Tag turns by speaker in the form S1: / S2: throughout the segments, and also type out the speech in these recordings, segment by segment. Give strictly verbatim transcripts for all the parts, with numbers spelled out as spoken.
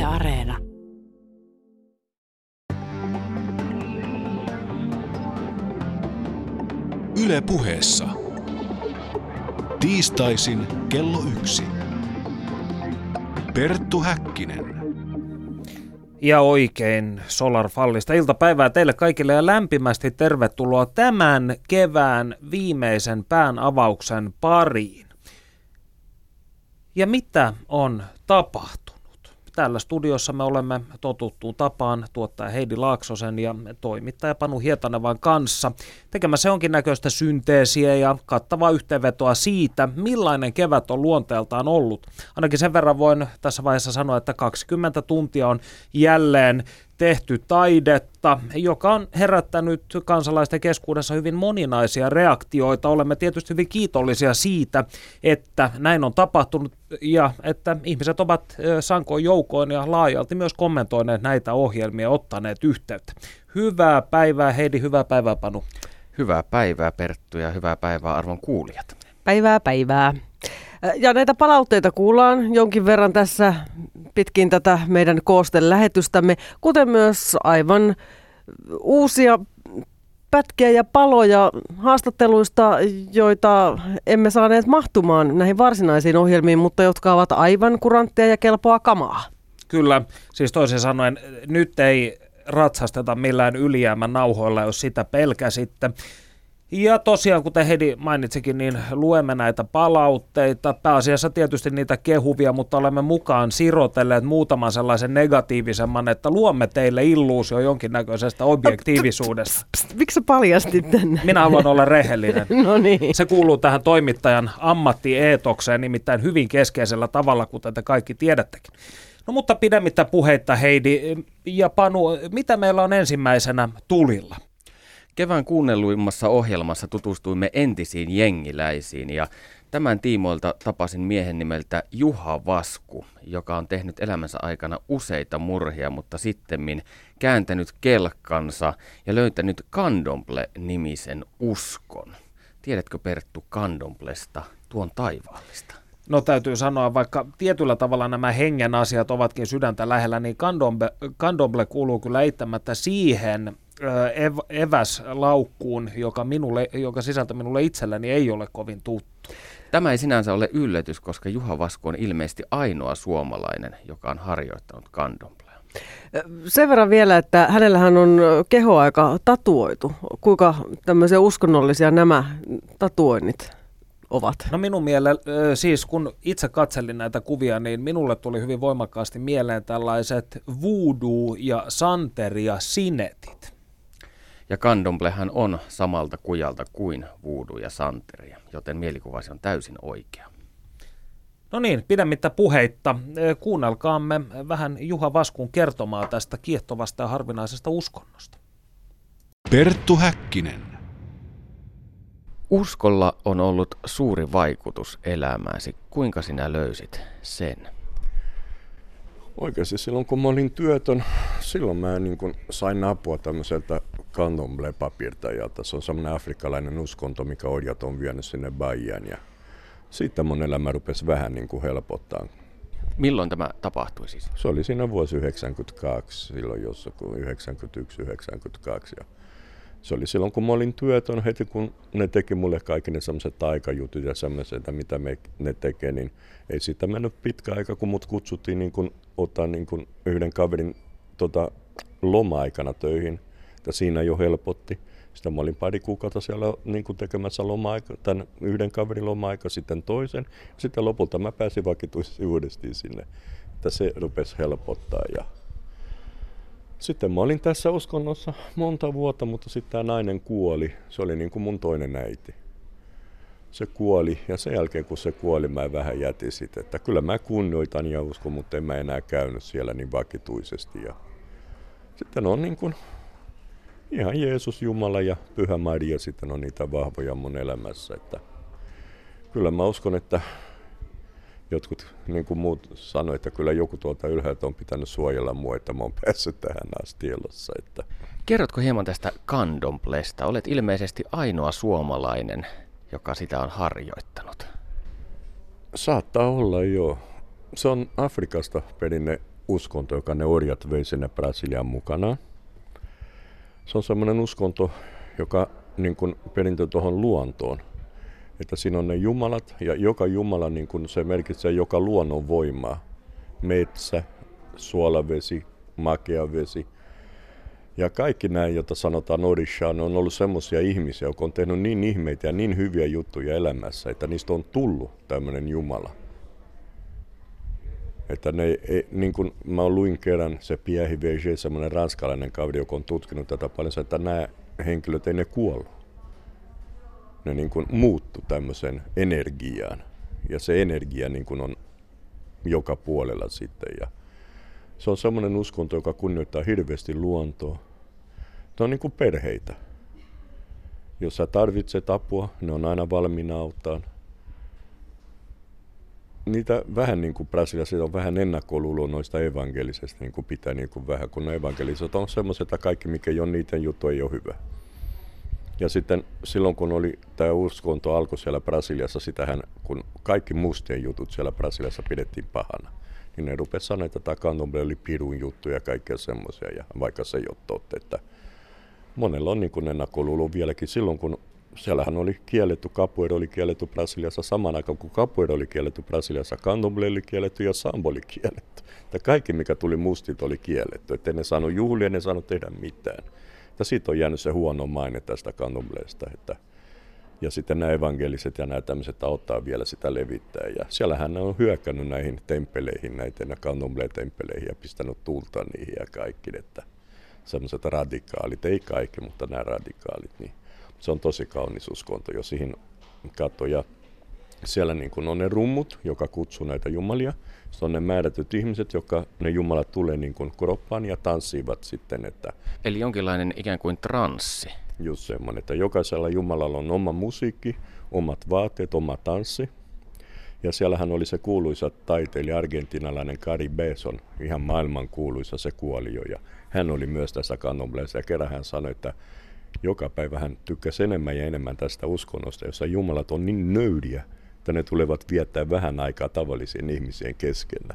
S1: Areena.
S2: Yle Puheessa. Tiistaisin kello yksi. Perttu Häkkinen.
S3: Ja oikein Solar-fallista iltapäivää teille kaikille ja lämpimästi tervetuloa tämän kevään viimeisen pään avauksen pariin. Ja mitä on tapahtunut? Täällä studiossa me olemme totuttuun tapaan tuottaja Heidi Laaksosen ja toimittaja Panu Hietanevan kanssa tekemässä jonkinnäköistä synteesiä ja kattavaa yhteenvetoa siitä, millainen kevät on luonteeltaan ollut. Ainakin sen verran voin tässä vaiheessa sanoa, että kaksikymmentä tuntia on jälleen tehty taidetta, joka on herättänyt kansalaisten keskuudessa hyvin moninaisia reaktioita. Olemme tietysti hyvin kiitollisia siitä, että näin on tapahtunut ja että ihmiset ovat sankoin joukoin ja laajalti myös kommentoineet näitä ohjelmia ja ottaneet yhteyttä. Hyvää päivää Heidi, hyvää päivää Panu.
S4: Hyvää päivää Perttu ja hyvää päivää arvon kuulijat.
S5: Päivää päivää. Ja näitä palautteita kuullaan jonkin verran tässä pitkin tätä meidän koostelähetystämme, kuten myös aivan uusia pätkiä ja paloja haastatteluista, joita emme saaneet mahtumaan näihin varsinaisiin ohjelmiin, mutta jotka ovat aivan kuranttia ja kelpoa kamaa.
S3: Kyllä, siis toisin sanoen nyt ei ratsasteta millään ylijäämän nauhoilla, jos sitä pelkäsitte. Ja tosiaan, kuten Heidi mainitsikin, niin luemme näitä palautteita, pääasiassa tietysti niitä kehuvia, mutta olemme mukaan sirotelleet muutaman sellaisen negatiivisemman, että luomme teille illuusio jonkinnäköisestä objektiivisuudesta.
S5: Pst, pst, miksi sä paljastit tänne?
S3: Minä haluan olla rehellinen.
S5: No niin.
S3: Se kuuluu tähän toimittajan ammattieetokseen nimittäin hyvin keskeisellä tavalla, kuten te kaikki tiedättekin. No mutta pidemmittä puheitta Heidi ja Panu, mitä meillä on ensimmäisenä tulilla?
S4: Kevään kuunnelluimmassa ohjelmassa tutustuimme entisiin jengiläisiin ja tämän tiimoilta tapasin miehen nimeltä Juha Vasku, joka on tehnyt elämänsä aikana useita murhia, mutta sittemmin kääntänyt kelkkansa ja löytänyt Candomblé-nimisen uskon. Tiedätkö Perttu Candomblesta, tuon taivaallista?
S3: No täytyy sanoa, vaikka tietyllä tavalla nämä hengen asiat ovatkin sydäntä lähellä, niin Candomblé, Candomblé kuuluu kyllä eittämättä siihen ev, eväslaukkuun, joka, minulle, joka sisältö minulle itselläni ei ole kovin tuttu.
S4: Tämä ei sinänsä ole yllätys, koska Juha Vasku on ilmeisesti ainoa suomalainen, joka on harjoittanut Candomblea.
S5: Sen verran vielä, että hänellähän on kehoaika tatuoitu. Kuinka tämmöisiä uskonnollisia nämä tatuoinnit ovat?
S3: No minun mielestä, siis kun itse katselin näitä kuvia, niin minulle tuli hyvin voimakkaasti mieleen tällaiset voodoo ja santeri ja sinetit.
S4: Ja Candomblehan on samalta kujalta kuin voodoo ja santeri, joten mielikuvasi on täysin oikea.
S3: No niin, pidemmittä puheitta. Kuunnelkaamme vähän Juha Vaskun kertomaa tästä kiehtovasta ja harvinaisesta uskonnosta.
S2: Perttu Häkkinen.
S4: Uskolla on ollut suuri vaikutus elämääsi. Kuinka sinä löysit sen?
S6: Oikeasti silloin kun mä olin työtön, silloin mä niin kun sain apua tämmöiseltä Candomblé-papirtajalta. Se on semmoinen afrikkalainen uskonto, mikä orjat on vienyt sinne Bahiaan. Ja siitä mun elämä rupesi vähän niin kuin helpottaa.
S4: Milloin tämä tapahtui siis?
S6: Se oli siinä vuosi yhdeksänkymmentäkaksi, silloin jossakin yhdeksänkymmentäyksi yhdeksänkymmentäkaksi. Ja se oli silloin, kun mä olin työtön, heti kun ne teki mulle kaikki ne sellaiset taikajutut ja sellaiset, mitä me, ne tekee, niin ei siitä mennyt pitkä aika, kun mut kutsuttiin niin kun, ottaa niin kun yhden kaverin tota, loma-aikana töihin. Ja siinä jo helpotti. Sitten mä olin pari kuukautta siellä niin kun tekemässä loma-aika, tämän yhden kaverin loma-aika, sitten toisen. Sitten lopulta mä pääsin vakituisesti uudestaan sinne, että se rupesi helpottaa. Ja sitten mä olin tässä uskonnossa monta vuotta, mutta sitten tämä nainen kuoli. Se oli niin kuin mun toinen äiti. Se kuoli ja sen jälkeen kun se kuoli, mä vähän jätin sitä, että kyllä mä kunnioitan ja uskon, mutta en mä enää käynyt siellä niin vakituisesti. Ja sitten on niin kuin ihan Jeesus, Jumala ja Pyhä Maria sitten on niitä vahvoja mun elämässä. Että kyllä mä uskon, että jotkut, niin kuin muut sanoi, että kyllä joku tuolta ylhäältä on pitänyt suojella mua, että mä oon päässyt tähän asti elossa. Että
S4: Kerrotko hieman tästä Candomblesta? Olet ilmeisesti ainoa suomalainen, joka sitä on harjoittanut.
S6: Saattaa olla, joo. Se on Afrikasta perinne uskonto, joka ne orjat vei sinne Brasilian mukana. Se on semmoinen uskonto, joka niin kuin perintö tuohon luontoon. Että siinä on ne jumalat ja joka jumala niin kuin se merkitsee joka luonnon voimaa. Metsä, suolavesi, makea vesi. Ja kaikki nämä, joita sanotaan Orisha, ne on ollut semmoisia ihmisiä, jotka on tehnyt niin ihmeitä ja niin hyviä juttuja elämässä, että niistä on tullut tämmöinen jumala. Että ne, ei, niin kuin mä luin kerran, se Pierre Verger, semmoinen ranskalainen kaveri, joka on tutkinut tätä paljon, että nämä henkilöt ei ne kuollut. Ne niin kuin muuttu tämmöiseen energiaan. Ja se energia niin kuin on joka puolella sitten. Ja se on semmoinen uskonto, joka kunnioittaa hirveästi luontoa. Ne on niin kuin perheitä. Jos sä tarvitset apua, ne on aina valmiina auttaa. Niitä vähän niin kuin Brasiliassa on vähän ennakkoluuloa noista evankelisesta, niin kuin pitää niin kuin vähän, kun ne evankeliset on semmoiset, että kaikki mikä ei ole niiden juttu ei ole hyvä. Ja sitten silloin kun oli tämä uskonto alkoi siellä Brasiliassa, sitähän kun kaikki mustien jutut siellä Brasiliassa pidettiin pahana, niin ne rupesi sanoa, että tämä candomblé oli pirun juttu ja kaikkea semmoisia, ja vaikka se ei ole totta, että monella on niin kuin ennakkoluulo vieläkin silloin, kun siellähän oli kielletty, capoeira oli kielletty Brasiliassa saman aikaan, kun capoeira oli kielletty Brasiliassa, candomblé oli kielletty ja sambo oli kielletty. Että kaikki, mikä tuli mustit, oli kielletty. Että ne saanut juhlia, ne saanut tehdä mitään. Ja siitä on jäänyt se huono maine tästä candomblésta. Että ja sitten nämä evankeliset ja nämä tämmöiset auttaa vielä sitä levittää. Ja siellähän ne on hyökännyt näihin temppeleihin, näitä candomblé-temppeleihin ja pistänyt tulta niihin ja kaikki. Että semmoiset radikaalit, ei kaikki, mutta nämä radikaalit, niin se on tosi kaunis uskonto, jos siihen katsoo. Ja siellä niin kun on ne rummut, joka kutsuu näitä jumalia. Se on ne määrätyt ihmiset, jotka ne jumalat tulee niin kun kroppaan ja tanssivat sitten. Että
S4: eli jonkinlainen ikään kuin transsi.
S6: Just semmoinen, että jokaisella jumalalla on oma musiikki, omat vaatteet, oma tanssi. Ja siellähän oli se kuuluisa taiteilija, argentinalainen Cari Beson, ihan maailman kuuluisa, se kuoli jo. Ja hän oli myös tässä candombléssa ja kerran hän sanoi, että joka päivä hän tykkäsi enemmän ja enemmän tästä uskonnosta, jossa jumalat on niin nöyriä, että ne tulevat viettää vähän aikaa tavallisien ihmisien keskellä.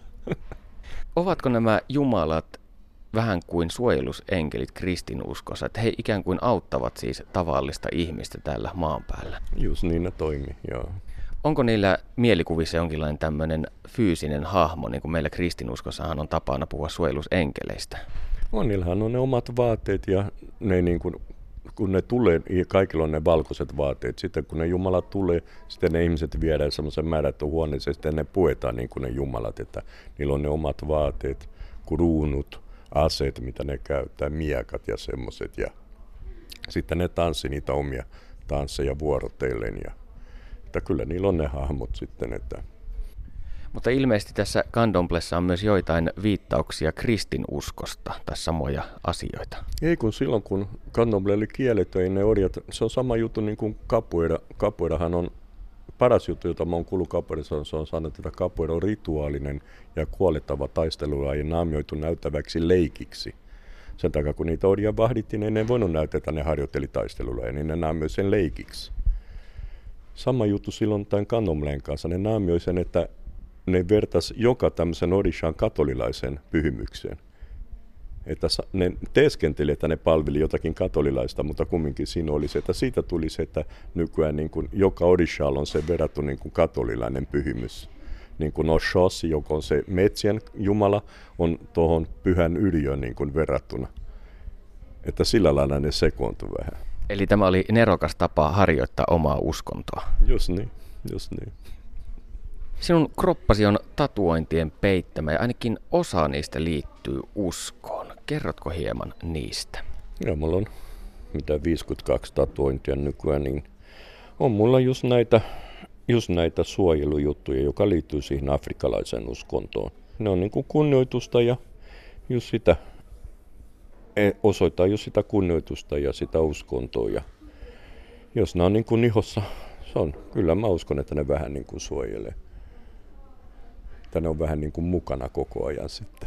S4: Ovatko nämä jumalat vähän kuin suojelusenkelit kristinuskossa, että he ikään kuin auttavat siis tavallista ihmistä täällä maan päällä?
S6: Just niin ne toimii, joo.
S4: Onko niillä mielikuvissa jonkinlainen tämmöinen fyysinen hahmo, niin kuin meillä kristinuskossahan on tapana puhua suojelusenkeleistä?
S6: On, niillähän on ne omat vaatteet ja ne niin kuin kun ne tulee, kaikilla on ne valkoiset vaatteet. Sitten kun ne jumalat tulee, sitten ne ihmiset viedään semmoisen määrätty huoneeseen, sitten ne puetaan niin kuin ne jumalat, että niillä on ne omat vaatteet, kruunut, aseet, mitä ne käyttää, miekat ja semmoiset. Ja sitten ne tanssi niitä omia tansseja vuorotellen. Ja, että kyllä niillä on ne hahmot sitten, että
S4: mutta ilmeisesti tässä candomblessa on myös joitain viittauksia kristinuskosta tai samoja asioita.
S6: Ei kun silloin, kun candomblé oli kielletty, ei ne orjat, se on sama juttu niin kuin capoeira. Capoeirahan on paras juttu, jota mä oon kuullut capoeirassa, se on sanonut, että capoeira on rituaalinen ja kuolettava taistelulaji naamioitu näyttäväksi leikiksi. Sen takia, kun niitä orjia vahdittiin, niin ne ei voinut näyttää, että ne harjoitteli taistelulaji, niin ne naamioi sen leikiksi. Sama juttu silloin tämän candomblén kanssa, ne naamioi sen, että ne vertas joka tämmöisen orishan katolilaisen pyhimykseen. Että ne teeskenteli, että ne palveli jotakin katolilaista, mutta kumminkin siinä oli se, että siitä tuli se, että nykyään niin kuin joka orishalla on se verrattu niin kuin katolilainen pyhimys. Niin kuin Oshos, joka on se metsien jumala, on tuohon pyhän yrjön niin kuin verrattuna. Että sillä lailla ne sekoontui vähän.
S4: Eli tämä oli nerokas tapa harjoittaa omaa uskontoa.
S6: Just niin, just niin.
S4: Sinun kroppasi on tatuointien peittämä ja ainakin osa niistä liittyy uskoon. Kerrotko hieman niistä?
S6: Joo, mulla on mitä viisikymmentäkaksi tatuointia nykyään, niin on mulla just näitä, just näitä suojelujuttuja, joka liittyy siihen afrikkalaiseen uskontoon. Ne on niin kuin kunnioitusta ja just sitä, osoittaa just sitä kunnioitusta ja sitä uskontoa. Ja jos ne on niin kuin ihossa, se on, kyllä mä uskon, että ne vähän niin kuin suojelee. Että ne on vähän niin kuin mukana koko ajan sitten.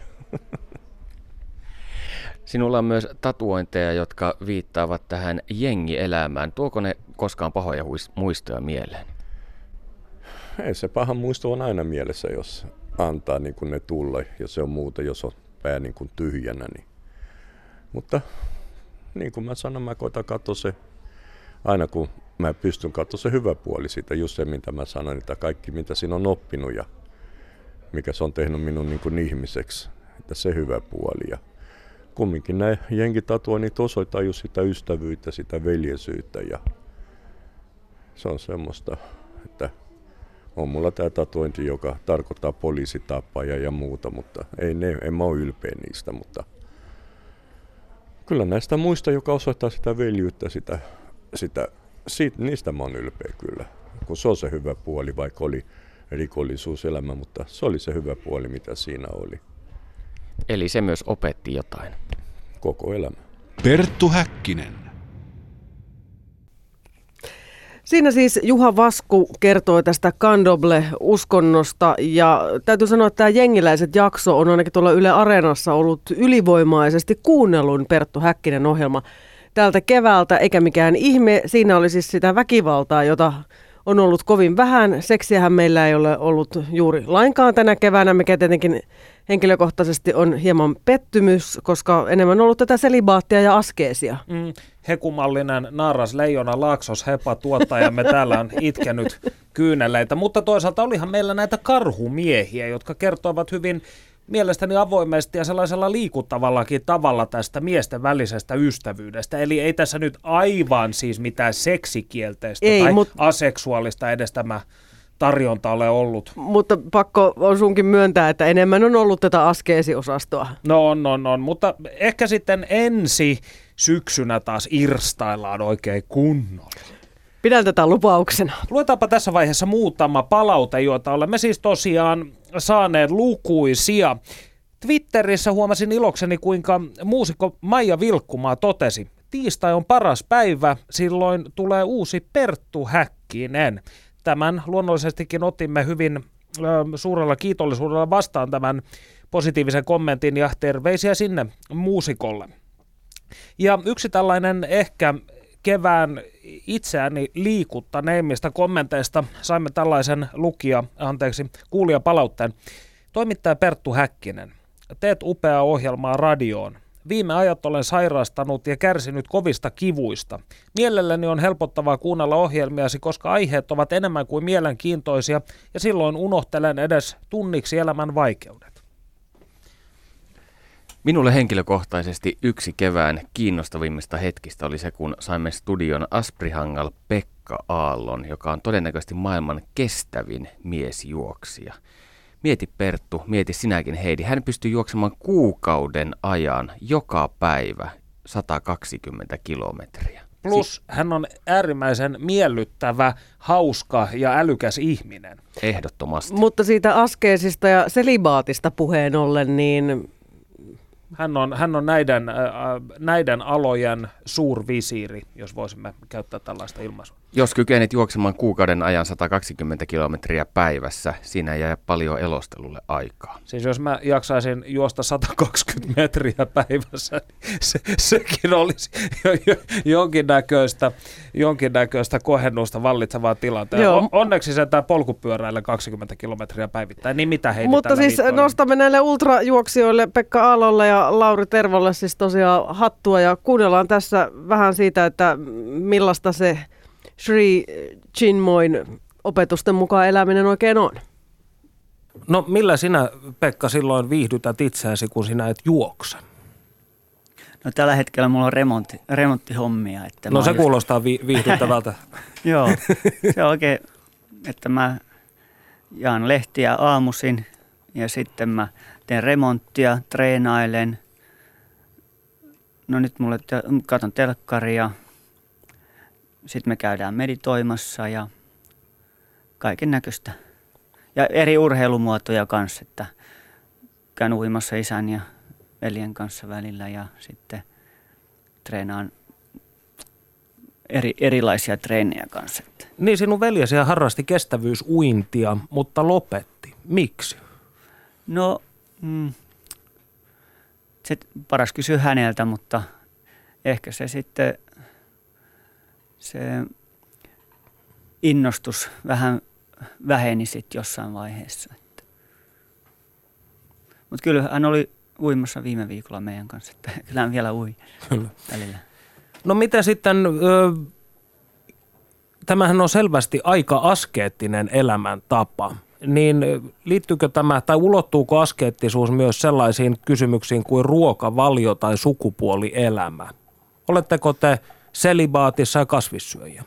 S4: Sinulla on myös tatuointeja, jotka viittaavat tähän jengielämään. Tuoko ne koskaan pahoja muistoja mieleen?
S6: Ei, se paha muisto on aina mielessä, jos antaa niin kuin ne tulla, ja se on muuta, jos on pää niin kuin tyhjänä. Niin. Mutta niin kuin mä sanon, mä koitan katsoa se, aina kun mä pystyn katsoa se hyvä puoli siitä, just se mitä mä sanon, että kaikki mitä siinä on oppinut ja mikä se on tehnyt minun niin kuin ihmiseksi, että se hyvä puoli. Ja kumminkin nämä jenkitatuoinnit osoittaa just sitä ystävyyttä, sitä veljesyyttä ja se on semmoista, että on mulla tämä tatuointi, joka tarkoittaa poliisitappaja ja muuta, mutta ei ne, en mä ole ylpeä niistä, mutta kyllä näistä muista, joka osoittaa sitä veljyyttä, sitä, sitä, siitä, niistä mä oon ylpeä kyllä, kun se on se hyvä puoli, vaikka oli rikollisuuselämä, mutta se oli se hyvä puoli, mitä siinä oli.
S4: Eli se myös opetti jotain.
S6: Koko elämä.
S2: Perttu Häkkinen.
S5: Siinä siis Juha Vasku kertoi tästä Candomblé-uskonnosta ja täytyy sanoa, että tämä Jengiläiset jakso on ainakin tuolla Yle Areenassa ollut ylivoimaisesti kuunnellun Perttu Häkkinen ohjelma tältä keväältä, eikä mikään ihme. Siinä oli siis sitä väkivaltaa, jota on ollut kovin vähän. Seksiähän meillä ei ole ollut juuri lainkaan tänä keväänä, mikä tietenkin henkilökohtaisesti on hieman pettymys, koska enemmän on ollut tätä selibaattia ja askeesia.
S3: Mm, hekumallinen naaras leijona Laaksos Hepa tuottajamme täällä on itkenyt kyyneleitä, mutta toisaalta olihan meillä näitä karhumiehiä, jotka kertoivat hyvin mielestäni avoimesti ja sellaisella liikuttavallakin tavalla tästä miesten välisestä ystävyydestä. Eli ei tässä nyt aivan siis mitään seksikielteistä ei, tai mut aseksuaalista edes tämä tarjonta ole ollut.
S5: Mutta pakko on sunkin myöntää, että enemmän on ollut tätä askeesiosastoa.
S3: No on, on, on. Mutta ehkä sitten ensi syksynä taas irstaillaan oikein kunnolla.
S5: Pidän tätä lupauksena.
S3: Luetaanpa tässä vaiheessa muutama palaute, joita olemme siis tosiaan saaneet lukuisia. Twitterissä huomasin ilokseni, kuinka muusikko Maija Vilkkumaa totesi, tiistai on paras päivä, silloin tulee uusi Perttu Häkkinen. Tämän luonnollisestikin otimme hyvin ö, suurella kiitollisuudella vastaan tämän positiivisen kommentin ja terveisiä sinne muusikolle. Ja yksi tällainen ehkä kevään itseäni liikuttaneimmista kommenteista saimme tällaisen lukija, anteeksi, kuulijapalautteen. Toimittaja Perttu Häkkinen, teet upeaa ohjelmaa radioon. Viime ajat olen sairastanut ja kärsinyt kovista kivuista. Mielelläni on helpottavaa kuunnella ohjelmiasi, koska aiheet ovat enemmän kuin mielenkiintoisia ja silloin unohtelen edes tunniksi elämän vaikeudet.
S4: Minulle henkilökohtaisesti yksi kevään kiinnostavimmista hetkistä oli se, kun saimme studion Asprihangal Pekka Aallon, joka on todennäköisesti maailman kestävin miesjuoksija. Mieti Perttu, mieti sinäkin Heidi. Hän pystyi juoksemaan kuukauden ajan joka päivä sata kaksikymmentä kilometriä.
S3: Plus hän on äärimmäisen miellyttävä, hauska ja älykäs ihminen.
S4: Ehdottomasti.
S5: Mutta siitä askeesista ja selibaatista puheen ollen, niin
S3: Hän on, hän on näiden, äh, näiden alojen suurvisiiri, jos voisimme käyttää tällaista ilmaisua.
S4: Jos kykenit juoksemaan kuukauden ajan sata kaksikymmentä kilometriä päivässä, siinä jää paljon elostelulle aikaa.
S3: Siis jos mä jaksaisin juosta sata kaksikymmentä metriä päivässä, niin se, sekin olisi jo, jo, jonkinnäköistä, jonkinnäköistä kohennusta vallitsevaa tilanteen. On, onneksi se tämä polkupyöräillä kaksikymmentä kilometriä päivittäin, niin mitä Heidi
S5: mutta siis
S3: viikkoilla?
S5: Nostamme näille ultrajuoksijoille Pekka Aallolle ja Lauri Tervolle siis tosiaan hattua ja kuunnellaan tässä vähän siitä, että millaista se Sri Chinmoyn opetusten mukaan eläminen oikein on.
S3: No millä sinä, Pekka, silloin viihdytät itseäsi, kun sinä et juokse?
S1: No tällä hetkellä mulla on remontti, remonttihommia. Että
S3: no se
S1: just
S3: kuulostaa vi- viihdyttävältä.
S1: Joo, se on oikein, että mä jaan lehtiä aamuisin ja sitten mä teen remonttia, treenailen. No nyt mulle te- katon telkkaria. Sitten me käydään meditoimassa ja kaiken näköistä. Ja eri urheilumuotoja kanssa, että käyn uimassa isän ja veljen kanssa välillä ja sitten treenaan eri, erilaisia treenejä kanssa.
S3: Niin, sinun veljesi harrasti kestävyysuintia, mutta lopetti. Miksi?
S1: No, mm, se paras kysyä häneltä, mutta ehkä se sitten se innostus vähän väheni sitten jossain vaiheessa. Mutta kyllä hän oli uimassa viime viikolla meidän kanssa, että kyllä hän vielä ui välillä.
S3: No mitä sitten, ö, tämähän on selvästi aika askeettinen elämäntapa, niin liittyykö tämä tai ulottuuko askeettisuus myös sellaisiin kysymyksiin kuin ruokavalio tai sukupuolielämä? Oletteko te selibaatissa ja kasvissyöjä?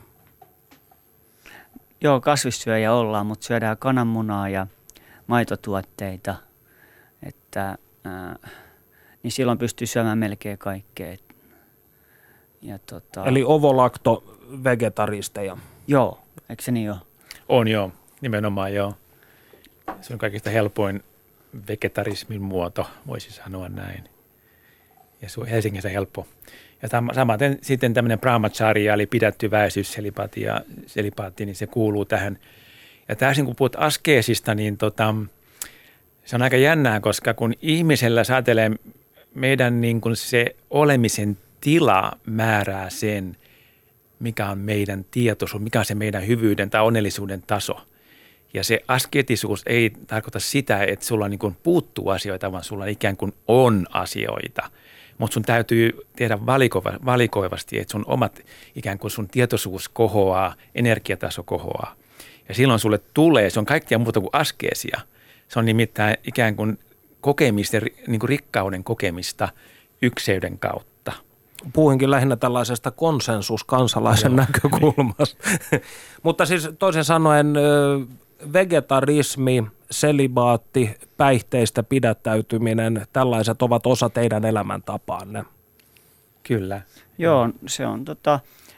S1: Joo, kasvissyöjä ollaan, mutta syödään kananmunaa ja maitotuotteita, että, ää, niin silloin pystyy syömään melkein kaikkea. Ja tota,
S3: Eli ovolakto vegetaristeja.
S1: Joo, eikö se niin ole?
S7: On joo, nimenomaan joo. Se on kaikista helpoin vegetarismin muoto, voisi sanoa näin. Ja se on Helsingissä helppo. Ja tam- samaten sitten tämmöinen brahmacharya, eli pidättyväisyys, selibaatti, ja selibaatti, niin se kuuluu tähän. Ja tässä kun puhut askeesista, niin tota, se on aika jännää, koska kun ihmisellä saatelee meidän niin kuin se olemisen tila määrää sen, mikä on meidän tietoisuus, mikä on se meidän hyvyyden tai onnellisuuden taso. Ja se asketisuus ei tarkoita sitä, että sulla niin kuin puuttuu asioita, vaan sulla ikään kuin on asioita. Mutta sun täytyy tehdä valikoiva- valikoivasti, että sun omat ikään kuin sun tietoisuus kohoaa, energiataso kohoaa. Ja silloin sulle tulee, se on kaikkea muuta kuin askeesia. Se on nimittäin ikään kuin kokemista, niin kuin rikkauden kokemista ykseyden kautta.
S3: Puhuinkin lähinnä tällaisesta konsensuskansalaisen näkökulmasta. Mutta siis toisin sanoen vegetarismi, selibaatti, päihteistä pidättäytyminen, tällaiset ovat osa teidän elämäntapaanne.
S7: Kyllä.
S1: Joo, se on tota,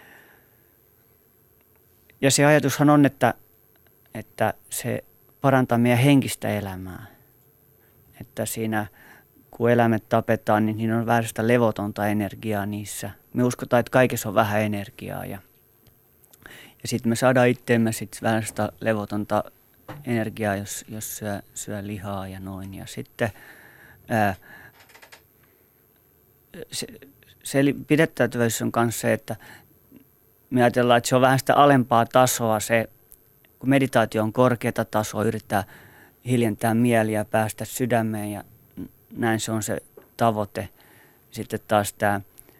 S1: ja se ajatushan on, että, että se parantaa meidän henkistä elämää. Että siinä, kun eläimet tapetaan, niin siinä on vähän sitä levotonta energiaa niissä. Me uskotaan, että kaikessa on vähän energiaa ja, ja sitten me saadaan itseemme sit vähän sitä levotonta energiaa, jos, jos syö, syö lihaa ja noin. Ja sitten ää, se, se pidättäytyväisyys on myös se, että me ajatellaan, että se on vähän sitä alempaa tasoa. Se, kun meditaatio on korkeata tasoa, yrittää hiljentää mieliä, päästä sydämeen ja näin se on se tavoite. Sitten taas tämä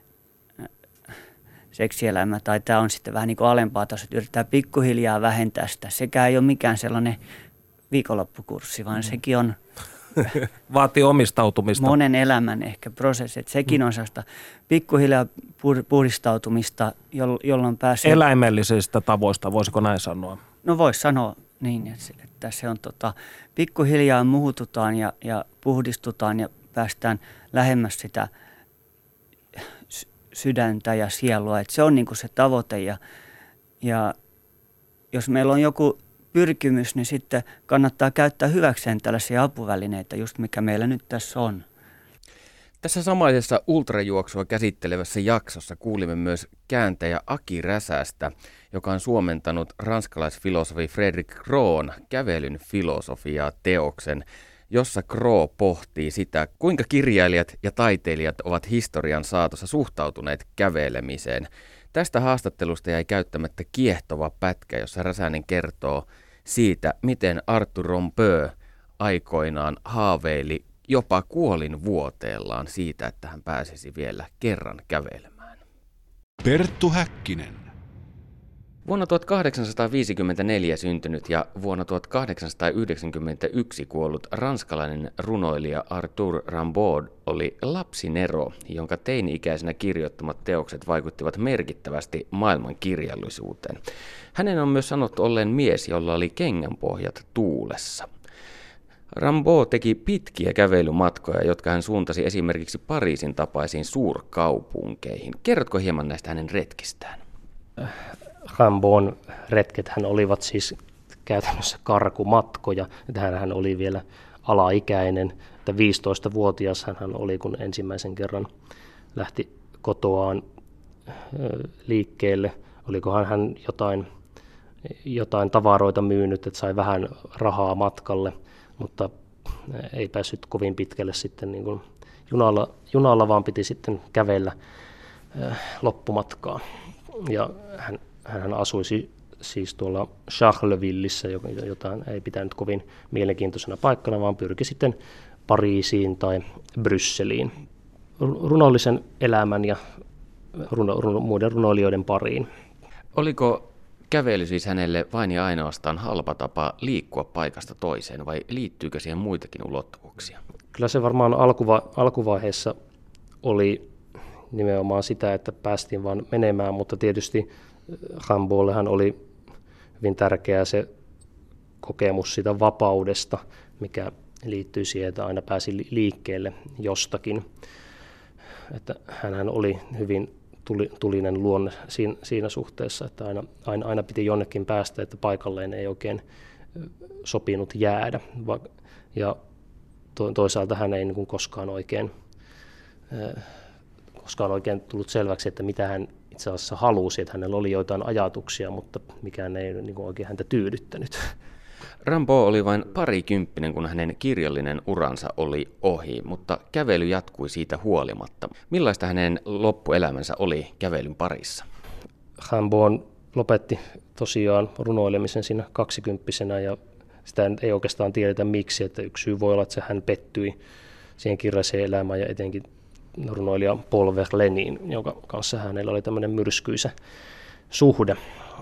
S1: seksielämä tai tämä on sitten vähän niin kuin alempaa tasoa, että yrittää pikkuhiljaa vähentää sitä. Sekään ei ole mikään sellainen viikonloppukurssi, vaan mm. sekin on
S3: vaatii omistautumista.
S1: Monen elämän ehkä prosessi, että sekin mm. on sellaista pikkuhiljaa puhdistautumista, jolloin pääsee...
S3: Eläimellisistä tavoista, voisiko näin sanoa?
S1: No voisi sanoa niin, että se on tota, pikkuhiljaa muhututaan ja, ja puhdistutaan ja päästään lähemmäs sitä sydäntä ja sielua. Että se on niin kuin se tavoite ja, ja jos meillä on joku pyrkimys, niin sitten kannattaa käyttää hyväkseen tällaisia apuvälineitä, just mikä meillä nyt tässä on.
S4: Tässä samaisessa ultrajuoksua käsittelevässä jaksossa kuulimme myös kääntäjä Aki Räsästä, joka on suomentanut ranskalaisfilosofi Frédéric Gros kävelyn filosofiaa teoksen, jossa Gros pohtii sitä, kuinka kirjailijat ja taiteilijat ovat historian saatossa suhtautuneet kävelemiseen. Tästä haastattelusta jäi käyttämättä kiehtova pätkä, jossa Räsänen kertoo siitä, miten Arthur Rimbaud aikoinaan haaveili jopa kuolinvuoteellaan siitä, että hän pääsisi vielä kerran kävelemään.
S2: Perttu Häkkinen.
S4: Vuonna tuhatkahdeksansataaviisikymmentäneljä syntynyt ja vuonna tuhatkahdeksansataayhdeksänkymmentäyksi kuollut ranskalainen runoilija Arthur Rimbaud oli lapsinero, jonka teini-ikäisenä kirjoittamat teokset vaikuttivat merkittävästi maailman kirjallisuuteen. Hänen on myös sanottu olleen mies, jolla oli kengänpohjat tuulessa. Rimbaud teki pitkiä kävelymatkoja, jotka hän suuntasi esimerkiksi Pariisin tapaisiin suurkaupunkeihin. Kerrotko hieman näistä hänen retkistään?
S8: Rimbaudin retkethän olivat siis käytännössä karkumatkoja. Hän oli vielä alaikäinen, että viisitoistavuotias hän oli, kun ensimmäisen kerran lähti kotoaan liikkeelle. Olikohan hän jotain, jotain tavaroita myynyt, että sai vähän rahaa matkalle, mutta ei päässyt kovin pitkälle sitten niin kuin junalla, junalla, vaan piti sitten kävellä loppumatkaa. Ja hän, hän asui siis tuolla Charlevillissä, jota ei pitänyt kovin mielenkiintoisena paikkana, vaan pyrki sitten Pariisiin tai Brysseliin runollisen elämän ja runo, runo, muiden runoilijoiden pariin.
S4: Oliko kävely siis hänelle vain ja ainoastaan halpa tapa liikkua paikasta toiseen vai liittyykö siihen muitakin ulottuvuuksia?
S8: Kyllä se varmaan alkuva, alkuvaiheessa oli nimenomaan sitä, että päästiin vaan menemään, mutta tietysti Rimbaudillehan oli hyvin tärkeää se kokemus sitä vapaudesta, mikä liittyy siihen, että aina pääsi liikkeelle jostakin. Että hänhän oli hyvin tulinen luonne siinä, siinä suhteessa, että aina, aina, aina piti jonnekin päästä, että paikalleen ei oikein sopinut jäädä. Ja toisaalta hän ei niin kuin koskaan oikein, koskaan oikein tullut selväksi, että mitä hän itse asiassa halusi, että hänellä oli joitain ajatuksia, mutta mikään ei niin kuin oikein häntä tyydyttänyt.
S4: Rimbaud oli vain parikymppinen, kun hänen kirjallinen uransa oli ohi, mutta kävely jatkui siitä huolimatta. Millaista hänen loppuelämänsä oli kävelyn parissa?
S8: Rimbaud lopetti tosiaan runoilemisen siinä kaksikymppisenä ja sitä ei oikeastaan tiedetä miksi, että yksi syy voi olla, että hän pettyi siihen kirjalliseen elämään ja etenkin runoilija Paul Verlaineen, jonka kanssa hänellä oli tämmöinen myrskyisä suhde.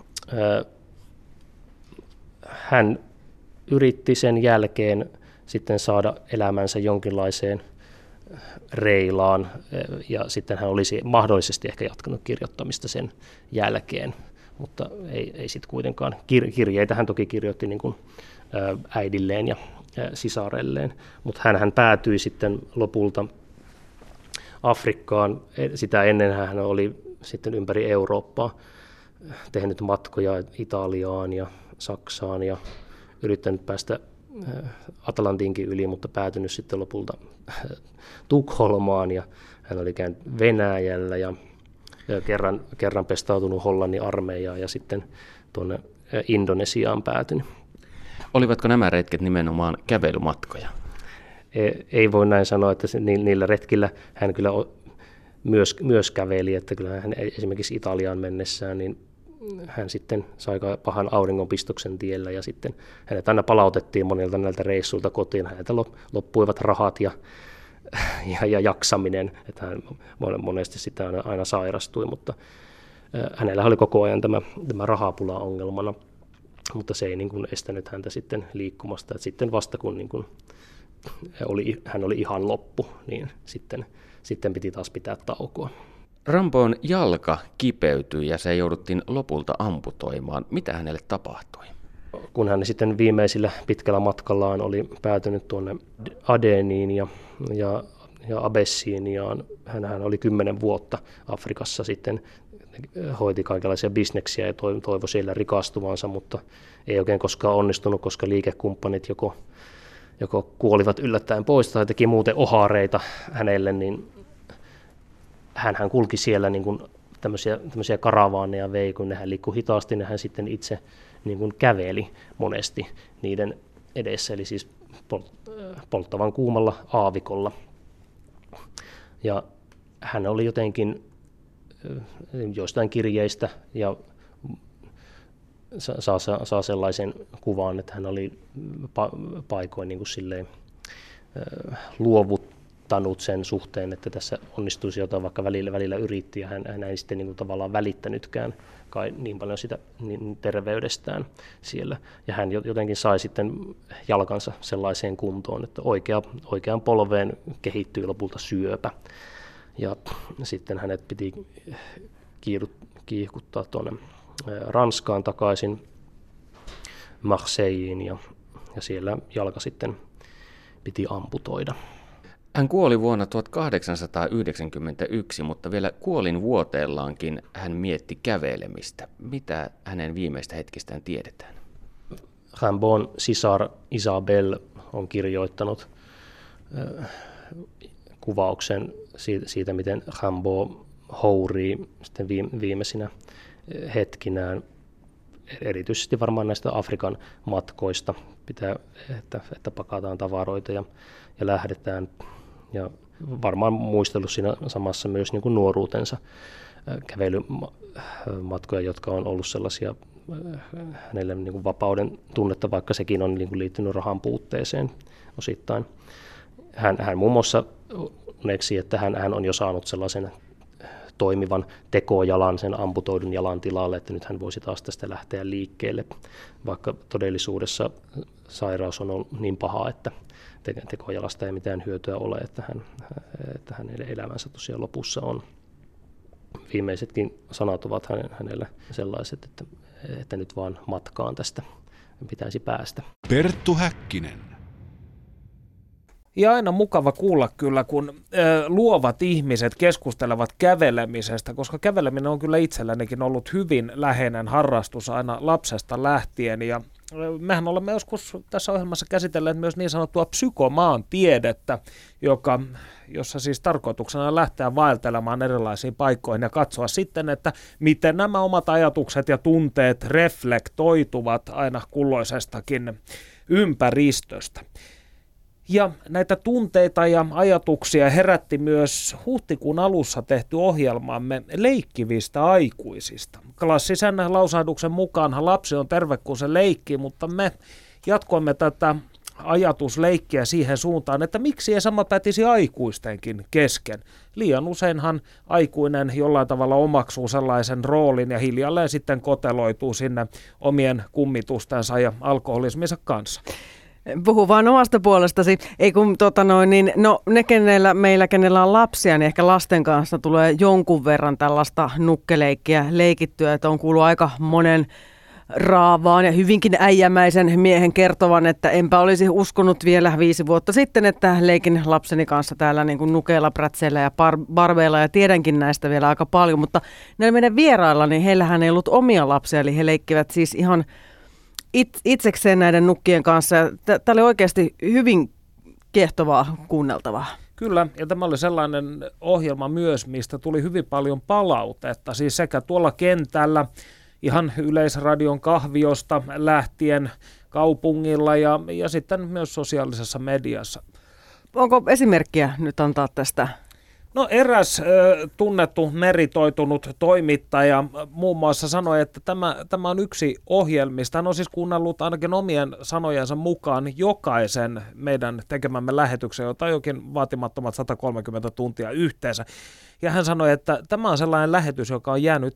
S8: Hän yritti sen jälkeen sitten saada elämänsä jonkinlaiseen reilaan ja sitten hän olisi mahdollisesti ehkä jatkanut kirjoittamista sen jälkeen, mutta ei, ei sitten kuitenkaan. Kir- kirjeitä hän toki kirjoitti niin kuin äidilleen ja sisarelleen, mutta hän, hän päätyi sitten lopulta Afrikkaan. Sitä ennen hän oli sitten ympäri Eurooppaa tehnyt matkoja Italiaan ja Saksaan ja yrittänyt päästä Atlantinkin yli, mutta päätynyt sitten lopulta Tukholmaan ja hän oli käynyt Venäjällä ja kerran, kerran pestautunut Hollannin armeijaan ja sitten tuonne Indonesiaan päätynyt.
S4: Olivatko nämä retket nimenomaan kävelymatkoja?
S8: Ei voi näin sanoa, että niillä retkillä hän kyllä myös, myös käveli, että kyllä hän esimerkiksi Italiaan mennessään, niin hän sitten sai pahan auringonpistoksen tiellä ja sitten hänet aina palautettiin monilta näiltä reissuilta kotiin. Häneltä loppuivat rahat ja, ja, ja jaksaminen, että hän monesti sitä aina, aina sairastui, mutta hänellä oli koko ajan tämä, tämä rahapula ongelmana, mutta se ei niin kuin estänyt häntä sitten liikkumasta. Että sitten vasta kun niin kuin oli, hän oli ihan loppu, niin sitten, sitten piti taas pitää taukoa.
S4: Rimbaudin jalka kipeytyi ja se jouduttiin lopulta amputoimaan. Mitä hänelle tapahtui?
S8: Kun hän sitten viimeisillä pitkällä matkallaan oli päätynyt tuonne Adeniin ja, ja, ja Abessiiniaan, hän oli kymmenen vuotta Afrikassa sitten, hoiti kaikenlaisia bisneksiä ja toivoi siellä rikastuvansa, mutta ei oikein koskaan onnistunut, koska liikekumppanit joko, joko kuolivat yllättäen pois tai teki muuten ohareita hänelle, niin hän kulki siellä niin kuin tämmöisiä, tämmöisiä karavaaneja vei, kun nehän liikkui hitaasti, niin hän sitten itse niin kuin käveli monesti niiden edessä, eli siis polttavan kuumalla aavikolla. Ja hän oli jotenkin joistain kirjeistä ja saa, saa, saa sellaisen kuvan, että hän oli pa- paikoin niin kuin silleen, luovuttanut sen suhteen, että tässä onnistuisi jotain, vaikka välillä, välillä yritti, ja hän, hän ei sitten niin kuin tavallaan välittänytkään kai niin paljon sitä niin terveydestään siellä. Ja hän jotenkin sai sitten jalkansa sellaiseen kuntoon, että oikea, oikean polveen kehittyi lopulta syöpä. Ja sitten hänet piti kiihkuttaa tuonne Ranskaan takaisin Marseilleen, ja, ja siellä jalka sitten piti amputoida.
S4: Hän kuoli vuonna tuhatkahdeksansataayhdeksänkymmentäyksi, mutta vielä kuolin vuoteellaankin hän mietti kävelemistä. Mitä hänen viimeistä hetkistään tiedetään?
S8: Rimbaudin sisar Isabelle on kirjoittanut äh, kuvauksen siitä, siitä, miten Rimbaud hourii sitten viimeisinä hetkinään, erityisesti varmaan näistä Afrikan matkoista, pitää, että, että pakataan tavaroita ja, ja lähdetään. Ja varmaan muistellut siinä samassa myös niin kuin nuoruutensa kävelymatkoja, jotka on ollut sellaisia hänelle niin kuin vapauden tunnetta, vaikka sekin on niin kuin liittynyt rahan puutteeseen osittain. hän, hän muun muassa uneksi, että hän, hän on jo saanut sellaisen toimivan tekojalan, sen amputoidun jalan tilalle, että nyt hän voisi taas tästä lähteä liikkeelle, vaikka todellisuudessa sairaus on ollut niin paha, että tekojalasta ei mitään hyötyä ole, että, hän, että hänen elämänsä tosiaan lopussa on. Viimeisetkin sanat ovat hänellä sellaiset, että, että nyt vaan matkaan tästä pitäisi päästä.
S2: Perttu Häkkinen.
S3: Ja aina mukava kuulla kyllä, kun ö, luovat ihmiset keskustelevat kävelemisestä, koska käveleminen on kyllä itsellänikin ollut hyvin läheinen harrastus aina lapsesta lähtien. Ja ö, mehän olemme joskus tässä ohjelmassa käsitelleet myös niin sanottua psykomaantiedettä, joka, jossa siis tarkoituksena on lähteä vaeltelemaan erilaisiin paikkoihin ja katsoa sitten, että miten nämä omat ajatukset ja tunteet reflektoituvat aina kulloisestakin ympäristöstä. Ja näitä tunteita ja ajatuksia herätti myös huhtikuun alussa tehty ohjelmamme leikkivistä aikuisista. Klassisen lausahduksen mukaanhan lapsi on terve, kun se leikkii, mutta me jatkoimme tätä ajatusleikkiä siihen suuntaan, että miksi ei sama pätisi aikuistenkin kesken. Liian useinhan aikuinen jollain tavalla omaksuu sellaisen roolin ja hiljalleen sitten koteloituu sinne omien kummitustensa ja alkoholisminsa kanssa.
S5: Puhu vaan omasta puolestasi. Ei kun, tota noin, niin, no, ne kenellä, meillä, kenellä on lapsia, niin ehkä lasten kanssa tulee jonkun verran tällaista nukkeleikkiä leikittyä, että on kuullut aika monen raavaan ja hyvinkin äijämäisen miehen kertovan, että enpä olisi uskonut vielä viisi vuotta sitten, että leikin lapseni kanssa täällä niin kuin nukeilla, prätseillä ja bar- barbeilla ja tiedänkin näistä vielä aika paljon, mutta näillä meidän vierailla, niin heillähän ei ollut omia lapsia, eli he leikkivät siis ihan It, itsekseen näiden nukkien kanssa. Tämä oli oikeasti hyvin kiehtovaa kuunneltavaa.
S3: Kyllä, ja tämä oli sellainen ohjelma myös, mistä tuli hyvin paljon palautetta. Siis sekä tuolla kentällä, ihan Yleisradion kahviosta lähtien kaupungilla ja, ja sitten myös sosiaalisessa mediassa.
S5: Onko esimerkkiä nyt antaa tästä?
S3: No eräs äh, tunnettu meritoitunut toimittaja muun muassa sanoi, että tämä, tämä on yksi ohjelmista. Hän on siis kuunnellut ainakin omien sanojensa mukaan jokaisen meidän tekemämme lähetyksen, jota on jokin vaatimattomat sata kolmekymmentä tuntia yhteensä. Ja hän sanoi, että tämä on sellainen lähetys, joka on jäänyt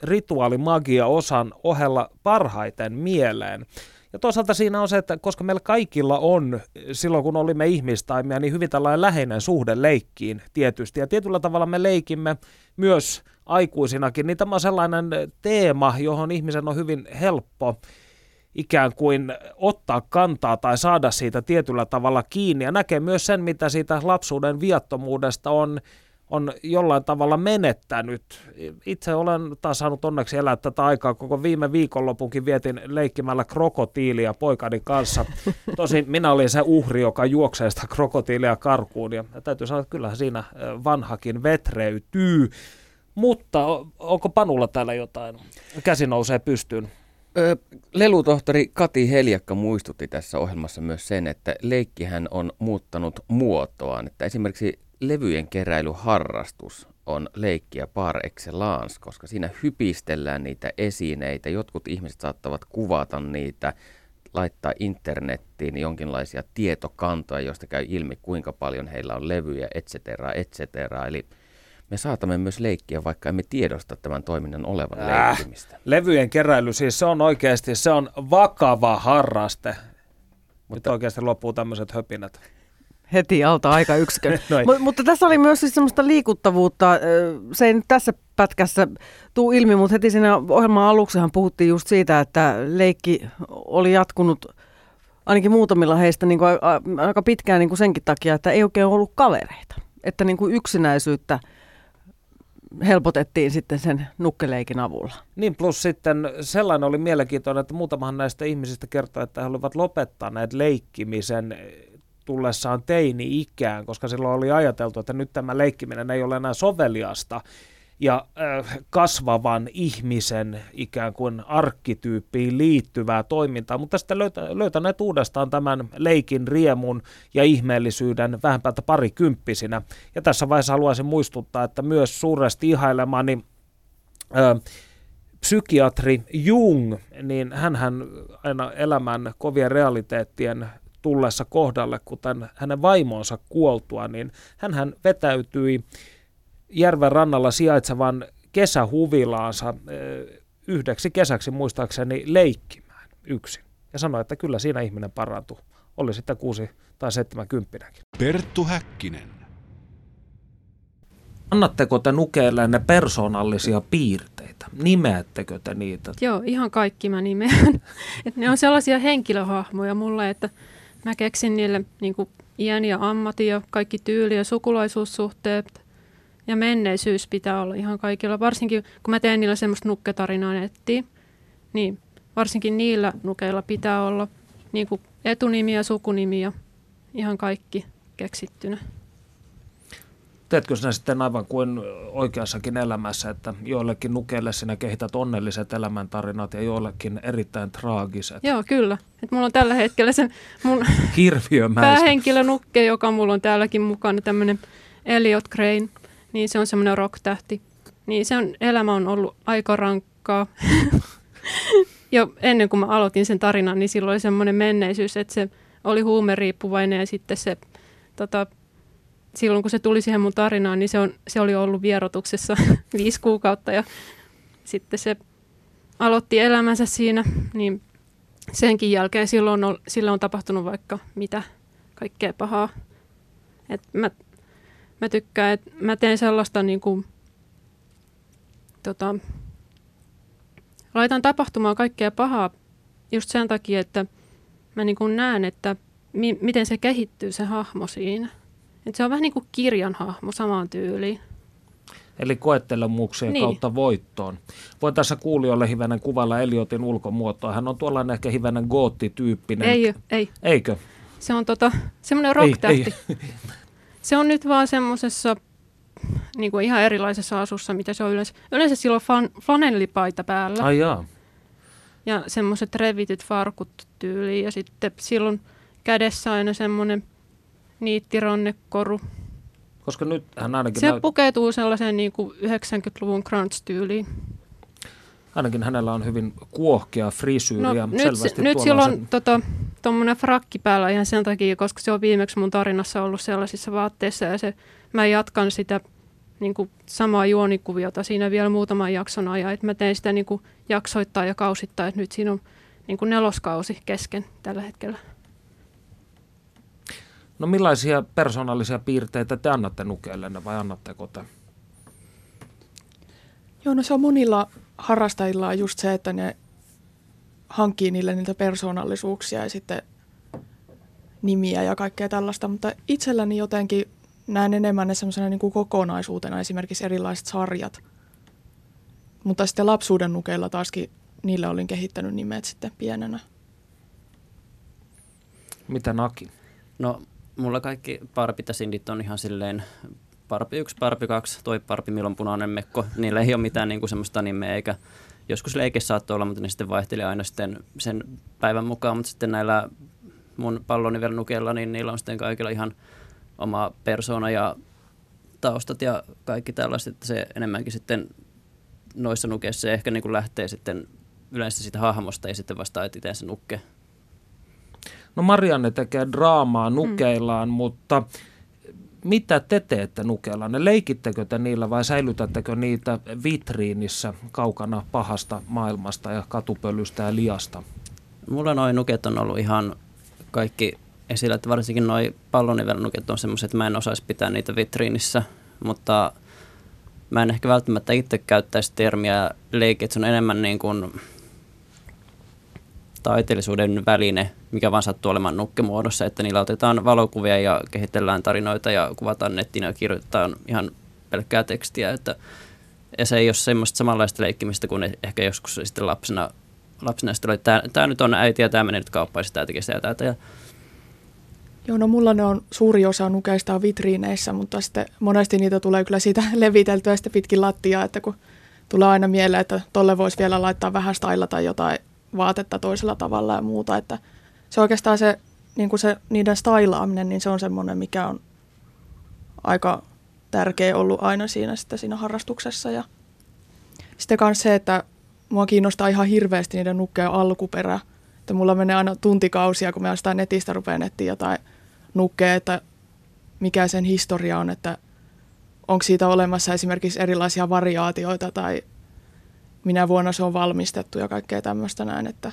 S3: rituaalimagia-osan ohella parhaiten mieleen. Ja toisaalta siinä on se, että koska meillä kaikilla on, silloin kun olimme ihmistaimia, niin hyvin tällainen läheinen suhde leikkiin tietysti. Ja tietyllä tavalla me leikimme myös aikuisinakin, niin tämä on sellainen teema, johon ihmisen on hyvin helppo ikään kuin ottaa kantaa tai saada siitä tietyllä tavalla kiinni. Ja näkee myös sen, mitä siitä lapsuuden viattomuudesta on on jollain tavalla menettänyt. Itse olen taas saanut onneksi elää tätä aikaa. Koko viime viikonlopunkin vietin leikkimällä krokotiilia poikani kanssa. Tosin minä olin se uhri, joka juoksee sitä krokotiilia karkuun. Ja täytyy sanoa, että kyllähän siinä vanhakin vetreytyy. Mutta onko Panulla täällä jotain? Käsi nousee pystyyn.
S4: Lelutohtori Kati Heljakka muistutti tässä ohjelmassa myös sen, että leikkihän on muuttanut muotoaan. Että esimerkiksi levyjen keräilyharrastus on leikkiä par excellence, koska siinä hypistellään niitä esineitä. Jotkut ihmiset saattavat kuvata niitä, laittaa internettiin jonkinlaisia tietokantoja, joista käy ilmi, kuinka paljon heillä on levyjä, et cetera, et cetera. Eli me saatamme myös leikkiä, vaikka emme tiedosta tämän toiminnan olevan äh, leikkimistä.
S3: Levyjen keräily, siis se on oikeasti, se on vakava harraste. Mutta nyt oikeasti loppuu tämmöiset höpinät.
S5: Heti alta aikayksikön. M- mutta tässä oli myös siis semmoista liikuttavuutta. Se ei nyt tässä pätkässä tule ilmi, mutta heti siinä ohjelman aluksihan puhuttiin just siitä, että leikki oli jatkunut ainakin muutamilla heistä niin kuin aika pitkään niin kuin senkin takia, että ei oikein ollut kavereita. Että niin kuin yksinäisyyttä helpotettiin sitten sen nukkeleikin avulla.
S3: Niin, plus sitten sellainen oli mielenkiintoinen, että muutamahan näistä ihmisistä kertoi, että he olivat lopettaneet leikkimisen tullessaan teini-ikään, koska silloin oli ajateltu, että nyt tämä leikkiminen ei ole enää soveliasta ja äh, kasvavan ihmisen ikään kuin arkkityyppiin liittyvää toimintaa, mutta sitten löytä, löytäneet uudestaan tämän leikin riemun ja ihmeellisyyden vähän päätä parikymppisinä. Ja tässä vaiheessa haluaisin muistuttaa, että myös suuresti ihailemani äh, psykiatri Jung, niin hänhän aina elämän kovien realiteettien tullessa kohdalle, kuten hänen vaimonsa kuoltua, niin hän vetäytyi järven rannalla sijaitsevan kesähuvilaansa yhdeksi kesäksi muistaakseni leikkimään yksin. Ja sanoi, että kyllä siinä ihminen parantui. Oli sitten kuusi tai seitsemänkymppinäkin.
S2: Perttu Häkkinen.
S3: Annatteko te nukeille ne persoonallisia piirteitä? Nimeättekö te niitä?
S9: Joo, ihan kaikki mä nimeän. Et ne on sellaisia henkilöhahmoja mulle, että mä keksin niille niin kuin iän ja ammatin ja kaikki tyyli- ja sukulaisuussuhteet. Ja menneisyys pitää olla ihan kaikilla. Varsinkin kun mä teen niillä semmoista nukketarinaa nettiin, niin varsinkin niillä nukeilla pitää olla niin kuin etunimi ja sukunimi ja ihan kaikki keksittynä.
S3: Teetkö sinä sitten aivan kuin oikeassakin elämässä, että joillekin nukeille sinä kehität onnelliset elämäntarinat ja joillekin erittäin traagiset?
S9: Joo, kyllä. Et mulla on tällä hetkellä se mun päähenkilö nukke, joka mulla on täälläkin mukana, tämmöinen Elliot Crane. Niin se on semmoinen rock-tähti. Niin se on, elämä on ollut aika rankkaa. Jo ennen kuin mä aloitin sen tarinan, niin silloin oli semmoinen menneisyys, että se oli huumeriippuvainen ja sitten se, tota, silloin kun se tuli siihen mun tarinaan, niin se, on, se oli ollut vierotuksessa viisi kuukautta ja sitten se aloitti elämänsä siinä, niin senkin jälkeen silloin on, sillä on tapahtunut vaikka mitä kaikkea pahaa. Et mä, mä tykkään, että mä teen sellaista niin kuin, tota, laitan tapahtumaan kaikkea pahaa just sen takia, että mä niin kuin näen, että mi- miten se kehittyy se hahmo siinä. Et se on vähän niin kuin kirjan hahmo samaan tyyliin.
S3: Eli koettelemuuksien niin. kautta voittoon. Voin tässä kuulijoille hivenen kuvalla Elliotin ulkomuotoa. Hän on tuollainen ehkä hivenen goottityyppinen.
S9: Ei, ei.
S3: Eikö?
S9: Se on tota, semmoinen rock-tähti. Ei, ei. Se on nyt vaan semmoisessa niin kuin ihan erilaisessa asussa, mitä se on yleensä. Yleensä sillä on fan, flanellipaita päällä.
S3: Ai jaa.
S9: Ja semmoiset revityt farkut tyyliin. Ja sitten silloin kädessä aina semmoinen niittirannekoru.
S3: Koska nyt hän ainakin...
S9: Se
S3: näyt...
S9: pukeutuu sellaiseen niin kuin yhdeksänkymmentäluvun grunge-tyyliin.
S3: Ainakin hänellä on hyvin kuohkea frisyyri
S9: no,
S3: ja
S9: nyt,
S3: selvästi
S9: nyt sillä on
S3: tota,
S9: tuommoinen frakki päällä ihan sen takia, koska se on viimeksi mun tarinassa ollut sellaisissa vaatteissa ja se, mä jatkan sitä niin kuin samaa juonikuviota siinä vielä muutaman jakson ajan. Et mä teen sitä niin kuin jaksoittaa ja kausittaa, että nyt siinä on niin kuin neloskausi kesken tällä hetkellä.
S3: No millaisia persoonallisia piirteitä te annatte nukeillenne vai annatteko te?
S10: Joo, no se on monilla harrastajilla just se, että ne hankkii niille niitä persoonallisuuksia ja sitten nimiä ja kaikkea tällaista, mutta itselläni jotenkin näen enemmän ne semmoisena niin kuin kokonaisuutena, esimerkiksi erilaiset sarjat. Mutta sitten lapsuuden nukeilla taaskin niille olin kehittänyt nimet sitten pienenä.
S3: Mitä Naki?
S11: No mulla kaikki parpitasindit on ihan silleen parpi yksi, parpi kaksi, toi parpi, milloin punainen mekko. Niillä ei ole mitään niinku semmoista nimeä, eikä joskus leikeissä saattoi olla, mutta ne sitten vaihteli aina sitten sen päivän mukaan. Mutta sitten näillä mun pallonivelnukeilla, niin niillä on sitten kaikilla ihan oma persoona ja taustat ja kaikki tällaiset, että se enemmänkin sitten noissa nukeissa se ehkä niinku lähtee sitten yleensä siitä hahmosta ja sitten vasta itse se nukke.
S3: No Marianne tekee draamaa nukeillaan, mm. mutta mitä te teette nukeillaan? Leikittekö te niillä vai säilytättekö niitä vitriinissä kaukana pahasta maailmasta ja katupölystä ja liasta?
S11: Mulla noi nuket on ollut ihan kaikki esillä, että varsinkin noi pallonivelnuket on semmoiset, että mä en osaisi pitää niitä vitriinissä, mutta mä en ehkä välttämättä itse käyttäisi termiä leikki, että se on enemmän niin kuin taiteellisuuden väline, mikä vaan sattuu olemaan nukkemuodossa, että niillä otetaan valokuvia ja kehitellään tarinoita ja kuvataan nettiin ja kirjoitetaan ihan pelkkää tekstiä, että ja se ei ole semmoista samanlaista leikkimistä kuin ehkä joskus sitten lapsena, lapsena sitten oli, että tämä nyt on äiti ja tämä menee nyt kauppaan, tämä tekee sitä ja tätä. Ja
S10: joo, no mulla ne on suuri osa nukeista on vitriineissä, mutta sitten monesti niitä tulee kyllä siitä leviteltyä sitten pitkin lattiaa, että kun tulee aina mieleen, että tolle voisi vielä laittaa vähän stylata jotain vaatetta toisella tavalla ja muuta, että se oikeastaan se, niin kuin se niiden stylaaminen, niin se on semmoinen, mikä on aika tärkeä ollut aina siinä, sitten siinä harrastuksessa. Ja sitten myös se, että mua kiinnostaa ihan hirveästi niiden nukkeen alkuperä, Että mulla menee aina tuntikausia, kun mä jostain netistä rupean etsiä jotain nukkeja, että mikä sen historia on, että onko siitä olemassa esimerkiksi erilaisia variaatioita tai minä vuonna se on valmistettu ja kaikkea tämmöistä näin. Että.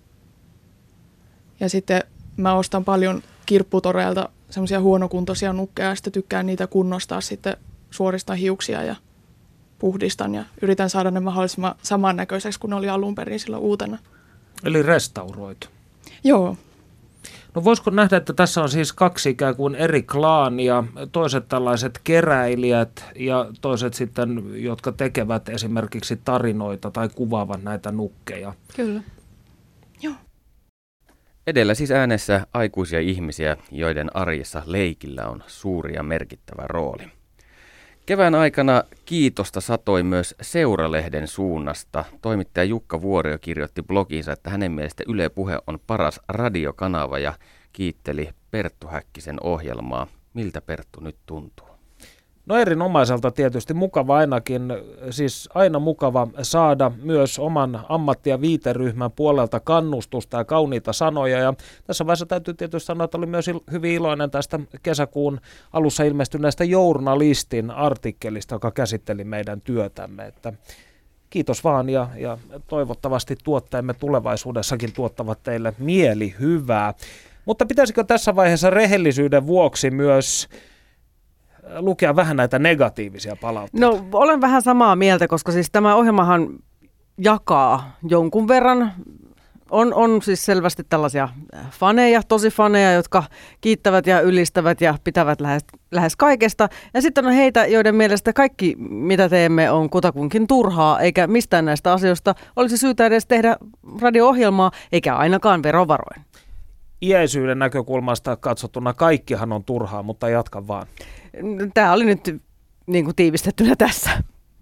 S10: Ja sitten mä ostan paljon kirpputoreilta semmoisia huonokuntoisia nukkeja ja sitten tykkään niitä kunnostaa sitten suoristan hiuksia ja puhdistan ja yritän saada ne mahdollisimman samannäköiseksi kuin ne oli alun perin silloin uutena.
S3: Eli restauroit.
S10: Joo.
S3: No voisiko nähdä, että tässä on siis kaksi ikään kuin eri klaania, toiset tällaiset keräilijät ja toiset sitten, jotka tekevät esimerkiksi tarinoita tai kuvaavat näitä nukkeja.
S9: Kyllä.
S10: Joo.
S4: Edellä siis äänessä aikuisia ihmisiä, joiden arjessa leikillä on suuri ja merkittävä rooli. Kevään aikana kiitosta satoi myös Seuralehden suunnasta. Toimittaja Jukka Vuorio kirjoitti blogiinsa, että hänen mielestä Yle Puhe on paras radiokanava ja kiitteli Perttu Häkkisen ohjelmaa. Miltä Perttu nyt tuntuu?
S3: No erinomaiselta tietysti, mukava ainakin, siis aina mukava saada myös oman ammatti- ja viiteryhmän puolelta kannustusta ja kauniita sanoja. Ja tässä vaiheessa täytyy tietysti sanoa, että olin myös il- hyvin iloinen tästä kesäkuun alussa ilmestyneestä Journalistin artikkelista, joka käsitteli meidän työtämme. Että kiitos vaan ja, ja toivottavasti tuotteemme tulevaisuudessakin tuottavat teille mielihyvää. Mutta pitäisikö tässä vaiheessa rehellisyyden vuoksi myös lukea vähän näitä negatiivisia palautteita?
S5: No olen vähän samaa mieltä, koska siis tämä ohjelmahan jakaa jonkun verran. On, on siis selvästi tällaisia faneja, tosi faneja, jotka kiittävät ja ylistävät ja pitävät lähes, lähes kaikesta. Ja sitten on heitä, joiden mielestä kaikki, mitä teemme, on kutakuinkin turhaa, eikä mistään näistä asioista olisi syytä edes tehdä radio-ohjelmaa, eikä ainakaan verovaroin.
S3: Iäisyyden näkökulmasta katsottuna kaikkihan on turhaa, mutta jatka vaan.
S5: Tämä oli nyt niin kuin tiivistettynä tässä.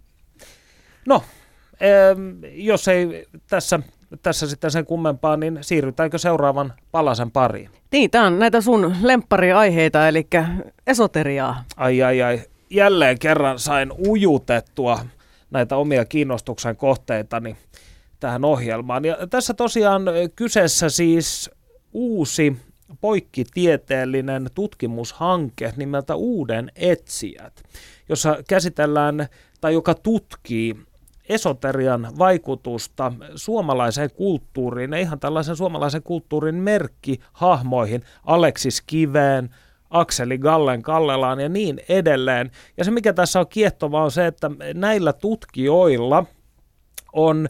S3: No, jos ei tässä, tässä sitten sen kummempaa, niin siirrytäänkö seuraavan palasen pariin?
S5: Niin, tämä on näitä sun lemppariaiheita, eli esoteriaa.
S3: Ai ai ai, jälleen kerran sain ujutettua näitä omia kiinnostuksen kohteitani tähän ohjelmaan. Ja tässä tosiaan kyseessä siis uusi poikkitieteellinen tutkimushanke nimeltä Uuden etsijät, jossa käsitellään tai joka tutkii esoterian vaikutusta suomalaiseen kulttuuriin ja ihan tällaisen suomalaisen kulttuurin merkkihahmoihin, Aleksis Kiveen, Akseli Gallen Kallelaan ja niin edelleen. Ja se mikä tässä on kiehtovaa on se, että näillä tutkijoilla on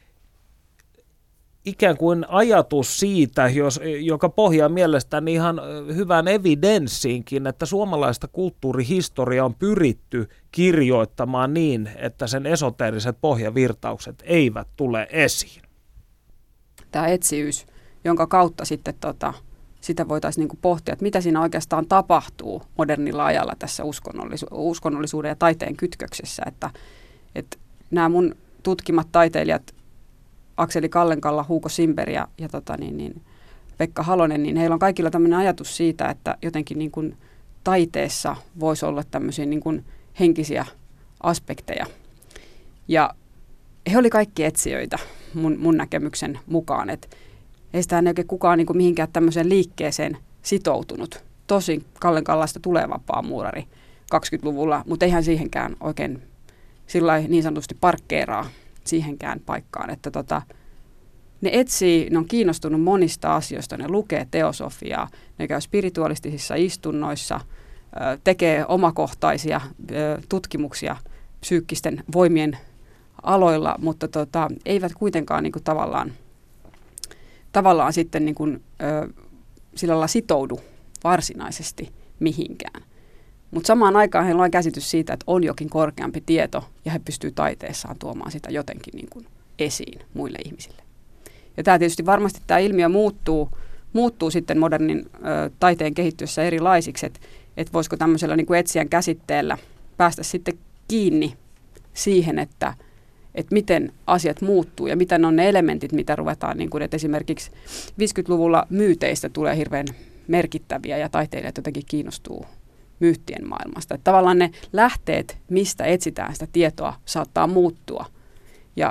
S3: ikään kuin ajatus siitä, jos, joka pohjaa mielestäni ihan hyvään evidenssiinkin, että suomalaista kulttuurihistoriaa on pyritty kirjoittamaan niin, että sen esoteeriset pohjavirtaukset eivät tule esiin.
S12: Tämä etsivyys, jonka kautta sitten tota, sitä voitaisiin niinku pohtia, että mitä siinä oikeastaan tapahtuu modernilla ajalla tässä uskonnollisu- uskonnollisuuden ja taiteen kytköksessä, että, että nämä mun tutkimat taiteilijat, Akseli Gallenkalla, Hugo Simberg ja, ja tota niin, niin Pekka Halonen, niin heillä on kaikilla tämmöinen ajatus siitä, että jotenkin niin kuin taiteessa voisi olla tämmöisiä niin kuin henkisiä aspekteja. Ja he oli kaikki etsijöitä mun, mun näkemyksen mukaan, että heistä ei oikein kukaan niin kuin mihinkään tämmöiseen liikkeeseen sitoutunut. Tosin Gallenkallasta tulee vapaa muurari kaksikymmentäluvulla, mutta eihän siihenkään oikein sillä niin sanotusti parkkeeraa siihenkään paikkaan, että tota, ne etsii, ne on kiinnostunut monista asioista, ne lukee teosofiaa, ne käy spiritualistisissa istunnoissa, tekee omakohtaisia tutkimuksia psyykkisten voimien aloilla, mutta tota, eivät kuitenkaan niin kuin tavallaan, tavallaan sitten niin kuin, sillä lailla sitoudu varsinaisesti mihinkään. Mutta samaan aikaan heillä on käsitys siitä, että on jokin korkeampi tieto ja he pystyvät taiteessaan tuomaan sitä jotenkin niin kuin esiin muille ihmisille. Ja tämä tietysti varmasti tämä ilmiö muuttuu, muuttuu sitten modernin ö, taiteen kehittyessä erilaisiksi, että et voisiko tämmöisellä niin kuin etsijän käsitteellä päästä sitten kiinni siihen, että et miten asiat muuttuu ja mitä ne on ne elementit, mitä ruvetaan, niin kuin, että esimerkiksi viisikymmentäluvulla myyteistä tulee hirveän merkittäviä ja taiteilijat jotenkin kiinnostuu myyttien maailmasta. Että tavallaan ne lähteet, mistä etsitään sitä tietoa, saattaa muuttua. Ja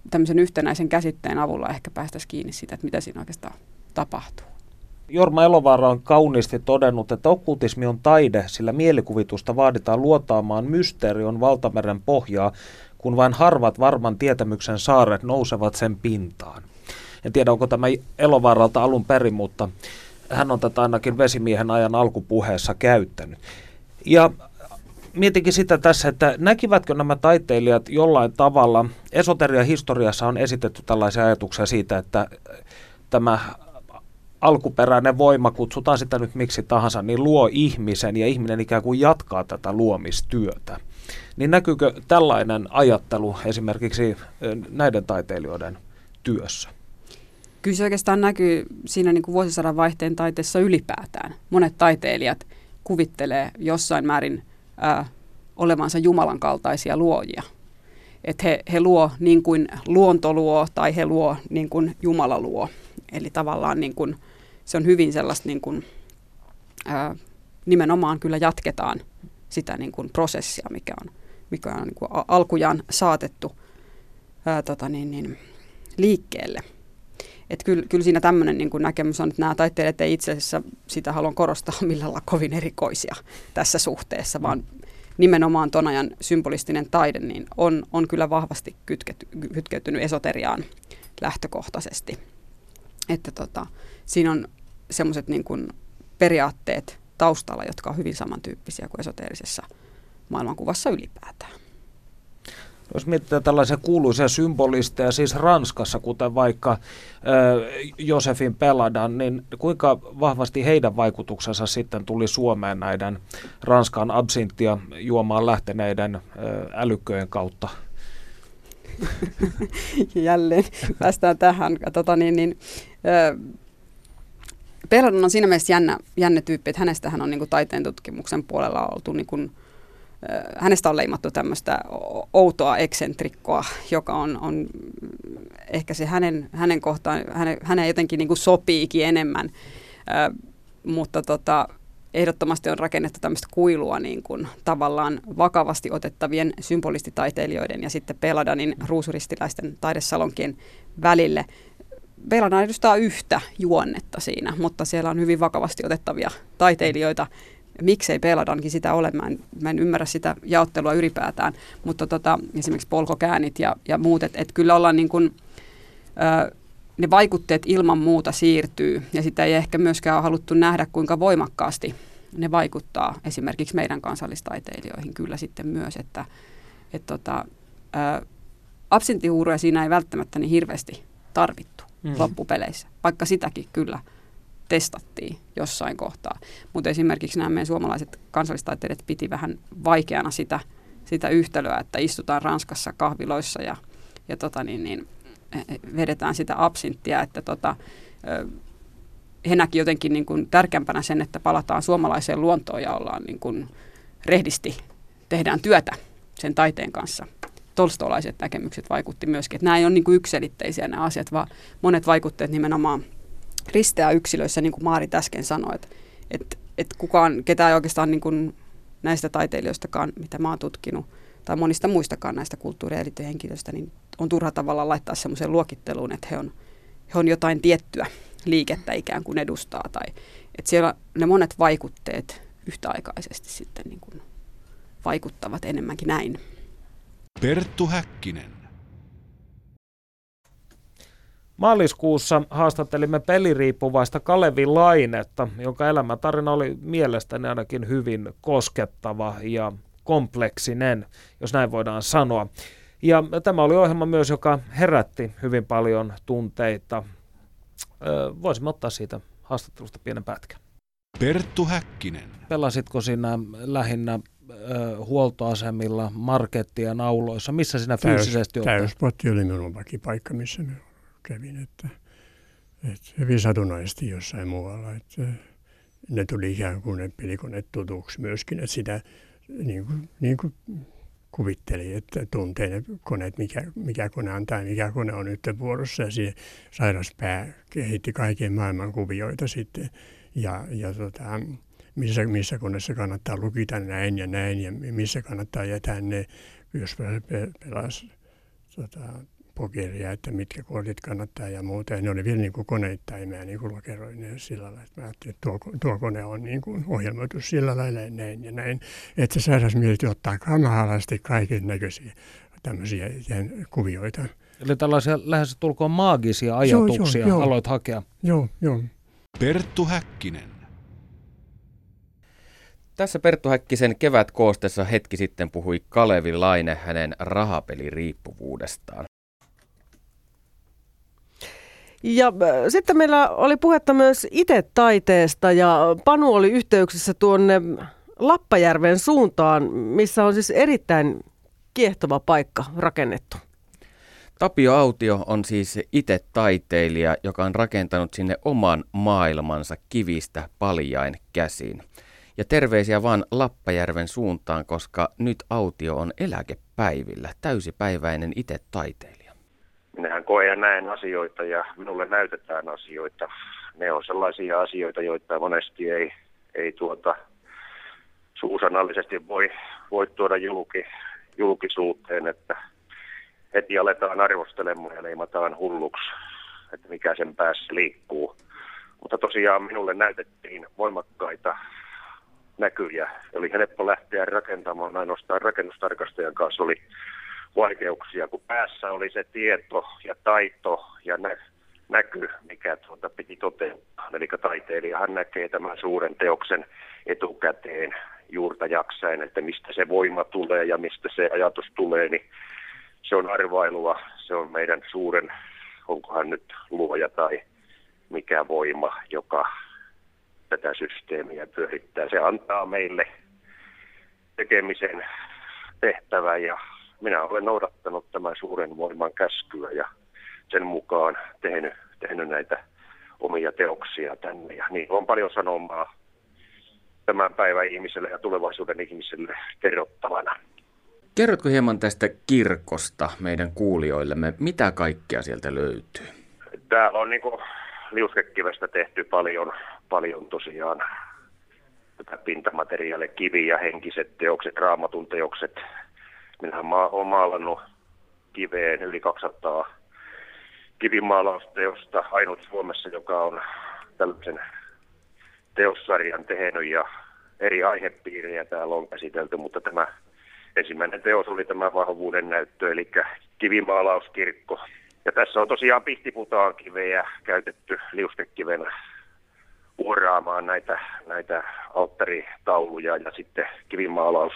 S12: tämmöisen yhtenäisen käsitteen avulla ehkä päästäisiin kiinni siitä, että mitä siinä oikeastaan tapahtuu.
S3: Jorma Elovaara on kauniisti todennut, että okkultismi on taide, sillä mielikuvitusta vaaditaan luotaamaan mysteerion valtameren pohjaa, kun vain harvat varman tietämyksen saaret nousevat sen pintaan. En tiedä, onko tämä Elovaaralta alun perin, mutta hän on tätä ainakin Vesimiehen ajan alkupuheessa käyttänyt. Ja mietinkin sitä tässä, että näkivätkö nämä taiteilijat jollain tavalla, esoterian historiassa on esitetty tällaisia ajatuksia siitä, että tämä alkuperäinen voima, kutsutaan sitä nyt miksi tahansa, niin luo ihmisen ja ihminen ikään kuin jatkaa tätä luomistyötä. Niin näkyykö tällainen ajattelu esimerkiksi näiden taiteilijoiden työssä?
S12: Kyllä se oikeastaan näkyy siinä niin kuin vuosisadan vaihteen taiteessa ylipäätään. Monet taiteilijat kuvittelee jossain määrin ää, olevansa Jumalan kaltaisia luojia. Että he, he luo niin kuin luonto luo tai he luo niin kuin Jumala luo. Eli tavallaan niin kuin, se on hyvin sellaista, niin kuin, ää, nimenomaan kyllä jatketaan sitä niin kuin prosessia, mikä on, mikä on niin kuin alkujaan saatettu ää, tota niin, niin, liikkeelle. Et kyllä, kyllä siinä tämmöinen niin kuin näkemys on, että nämä taiteilijat ei itse asiassa, sitä haluan korostaa, millään lailla kovin erikoisia tässä suhteessa, vaan nimenomaan ton ajan symbolistinen taide niin on, on kyllä vahvasti kytkety, kytkeytynyt esoteriaan lähtökohtaisesti. Että tota, siinä on semmoiset niin kuin periaatteet taustalla, jotka on hyvin samantyyppisiä kuin esoteerisessa maailmankuvassa ylipäätään.
S3: Jos mietitään tällaisia kuuluisia symbolisteja, siis Ranskassa, kuten vaikka äh, Josephine Peladan, niin kuinka vahvasti heidän vaikutuksensa sitten tuli Suomeen näiden Ranskan absinttia juomaan lähteneiden äh, älykköjen kautta?
S12: Jälleen päästään tähän. Tota niin, niin, äh, Peladan on siinä mielessä jännä, jännä tyyppi, että hänestähän on niin kuin taiteen tutkimuksen puolella oltu niin kuin, hänestä on leimattu tämmöistä outoa eksentrikkoa, joka on, on ehkä se hänen, hänen kohtaan, hänen, hänen jotenkin niin kuin sopiikin enemmän, äh, mutta tota, ehdottomasti on rakennettu tämmöistä kuilua niin kuin tavallaan vakavasti otettavien symbolistitaiteilijoiden ja sitten Peladanin ruusuristiläisten taidesalonkien välille. Peladan edustaa yhtä juonnetta siinä, mutta siellä on hyvin vakavasti otettavia taiteilijoita. Miksei Peladankin sitä ole? Mä en, mä en ymmärrä sitä jaottelua ylipäätään, mutta tota, esimerkiksi polkokäänit ja, ja muut, että et kyllä ollaan niin kuin, ö, ne vaikutteet ilman muuta siirtyy ja sitä ei ehkä myöskään ole haluttu nähdä, kuinka voimakkaasti ne vaikuttaa esimerkiksi meidän kansallistaiteilijoihin kyllä sitten myös, että et tota, ö, absinttihuuruja siinä ei välttämättä niin hirveästi tarvittu mm. loppupeleissä, vaikka sitäkin kyllä testattiin jossain kohtaa. Mutta esimerkiksi nämä meidän suomalaiset kansallistaiteilijat piti vähän vaikeana sitä, sitä yhtälöä, että istutaan Ranskassa kahviloissa ja, ja tota niin, niin, vedetään sitä absinttia, että tota, he näki jotenkin niin kuin tärkeämpänä sen, että palataan suomalaiseen luontoon ja ollaan niin kuin rehdisti, tehdään työtä sen taiteen kanssa. Tolstolaiset näkemykset vaikutti myöskin, että nämä ei ole niin kuin yksiselitteisiä nämä asiat, vaan monet vaikutteet nimenomaan risteää yksilöissä, niin kuin Maarit äsken sanoi, että, että, että kukaan, ketään ei oikeastaan niin kuin näistä taiteilijoistakaan, mitä mä oon tutkinut, tai monista muistakaan näistä kulttuuri- ja eliittihenkilöistä, niin on turha tavalla laittaa semmoiseen luokitteluun, että he on, he on jotain tiettyä liikettä ikään kuin edustaa, tai että siellä ne monet vaikutteet yhtäaikaisesti sitten niin kuin vaikuttavat enemmänkin näin.
S2: Perttu Häkkinen.
S3: Maaliskuussa haastattelimme peliriippuvaista Kalevi Lainetta, jonka elämäntarina oli mielestäni ainakin hyvin koskettava ja kompleksinen, jos näin voidaan sanoa. Ja tämä oli ohjelma myös, joka herätti hyvin paljon tunteita. Voisimme ottaa siitä haastattelusta pienen pätkän.
S2: Perttu Häkkinen.
S3: Pelasitko sinä lähinnä huoltoasemilla, markettien auloissa? Missä sinä fyysisesti olet?
S13: Täyspotti oli minun vakipaikka, missä minä kävin. Että, että hyvin satunnaisesti jossain muualla. Että ne tuli ikään kuin ne pelikoneet tutuksi myöskin. Että sitä niin kuin, niin kuin kuvitteli, että tuntee ne koneet, mikä, mikä kone on tai mikä kone on nyt vuorossa. Ja siihen sairaspää kehitti kaiken maailman kuvioita sitten. Ja, ja tota, missä, missä koneessa kannattaa lukita näin ja näin ja missä kannattaa jättää ne, jos pelasi tota, pokeria, että mitkä kortit kannattaa ja muuta. Ja ne oli vielä niin kuin koneittain, ja mä niin kuin lokeroin ne sillä lailla, että mä ajattelin, että tuo, tuo kone on niin kuin ohjelmoitu sillä lailla ja näin ja näin. Että se saataisiin miettiä ottaa kamahalasti kaiken näköisiä tämmöisiä kuvioita.
S3: Eli tällaisia lähes tulkoon maagisia ajatuksia joo, joo, aloit hakea.
S13: Joo, joo.
S2: Perttu Häkkinen.
S4: Tässä Perttu Häkkisen kevätkoosteessa hetki sitten puhui Kalevi Laine hänen rahapeliriippuvuudestaan.
S5: Ja sitten meillä oli puhetta myös itetaiteesta ja Panu oli yhteyksissä tuonne Lappajärven suuntaan, missä on siis erittäin kiehtova paikka rakennettu.
S4: Tapio Autio on siis itse taiteilija, joka on rakentanut sinne oman maailmansa kivistä paljain käsin. Ja terveisiä vaan Lappajärven suuntaan, koska nyt Autio on eläkepäivillä, täysipäiväinen itse taiteilija.
S14: Minähän koen ja näen asioita ja minulle näytetään asioita. Ne on sellaisia asioita, joita monesti ei, ei tuota, suusanallisesti voi, voi tuoda julki, julkisuuteen, että heti aletaan arvostelemaan ja leimataan hulluksi, että mikä sen päässä liikkuu. Mutta tosiaan minulle näytettiin voimakkaita näkyjä. Oli helppo lähteä rakentamaan, ainoastaan rakennustarkastajan kanssa oli vaikeuksia, kun päässä oli se tieto ja taito ja nä- näky, mikä tuota piti toteuttaa. Eli taiteilijahan näkee tämän suuren teoksen etukäteen juurta jaksain, että mistä se voima tulee ja mistä se ajatus tulee, niin se on arvailua, se on meidän suuren, onkohan nyt luoja tai mikä voima, joka tätä systeemiä pyörittää. Se antaa meille tekemisen tehtävän ja minä olen noudattanut tämän suuren voiman käskyä ja sen mukaan tehnyt, tehnyt näitä omia teoksia tänne. Ja niin on paljon sanomaa tämän päivän ihmiselle ja tulevaisuuden ihmiselle kerrottavana.
S4: Kerrotko hieman tästä kirkosta meidän kuulijoillemme? Mitä kaikkea sieltä löytyy?
S14: Täällä on niin kuin liuskekivestä tehty paljon, paljon tosiaan tätä pintamateriaalia, kivi- ja henkiset teokset, raamatun teokset. Minähän olen maalannut kiveen yli kaksisataa kivimaalausteosta, ainut Suomessa, joka on tällaisen teossarjan tehnyt ja eri aihepiirejä täällä on käsitelty, mutta tämä ensimmäinen teos oli tämä vahvuuden näyttö, eli kivimaalauskirkko. Ja tässä on tosiaan pihtiputaan kiveä käytetty liuskekivenä uoraamaan näitä, näitä alttaritauluja ja sitten kivimaalaus.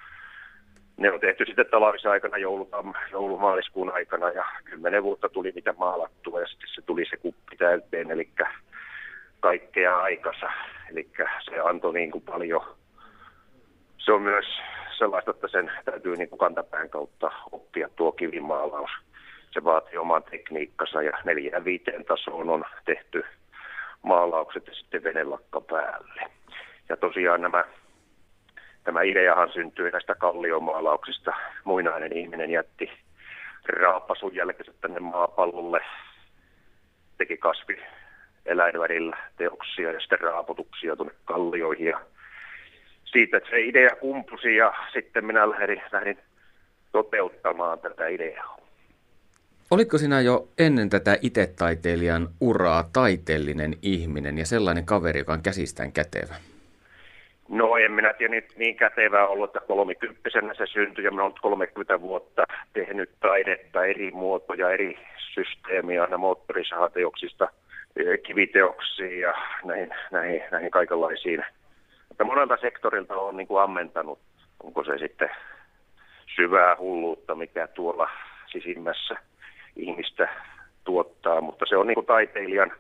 S14: Ne on tehty sitten talvisaikana joulutam, joulumaaliskuun aikana ja kymmenen vuotta tuli mitä maalattua ja sitten se tuli se kuppi täyteen, eli kaikkea aikansa. Eli se antoi niin kuin paljon. Se on myös sellaista, että sen täytyy niin kuin kantapään kautta oppia tuo kivimaalaus. Se vaatii oman tekniikkansa ja neljään viiteen tasoon on tehty maalaukset ja sitten venelakka päälle. Ja tosiaan nämä, tämä ideahan syntyi näistä kalliomaalauksista. Muinainen ihminen jätti raapasun jälkeensä tänne maapallolle, teki kasvi eläinvärillä teoksia ja sitten raaputuksia tuonne kallioihin. Ja siitä se idea kumpusi ja sitten minä lähdin, lähdin toteuttamaan tätä ideaa.
S4: Olitko sinä jo ennen tätä itetaiteilijan uraa taiteellinen ihminen ja sellainen kaveri, joka on käsistään kätevä?
S14: No en minä tiedä niin, niin kätevää ollut, että kolmikymppisenä se syntyi ja minä olen kolmekymmentä vuotta tehnyt taidetta, eri muotoja, eri systeemiä, aina moottorisahateoksista kiviteoksiin ja näihin, näihin, näihin kaikenlaisiin. Mutta monelta sektorilta on niin kuin ammentanut, onko se sitten syvää hulluutta, mikä tuolla sisimmässä ihmistä tuottaa, mutta se on niin kuin taiteilijan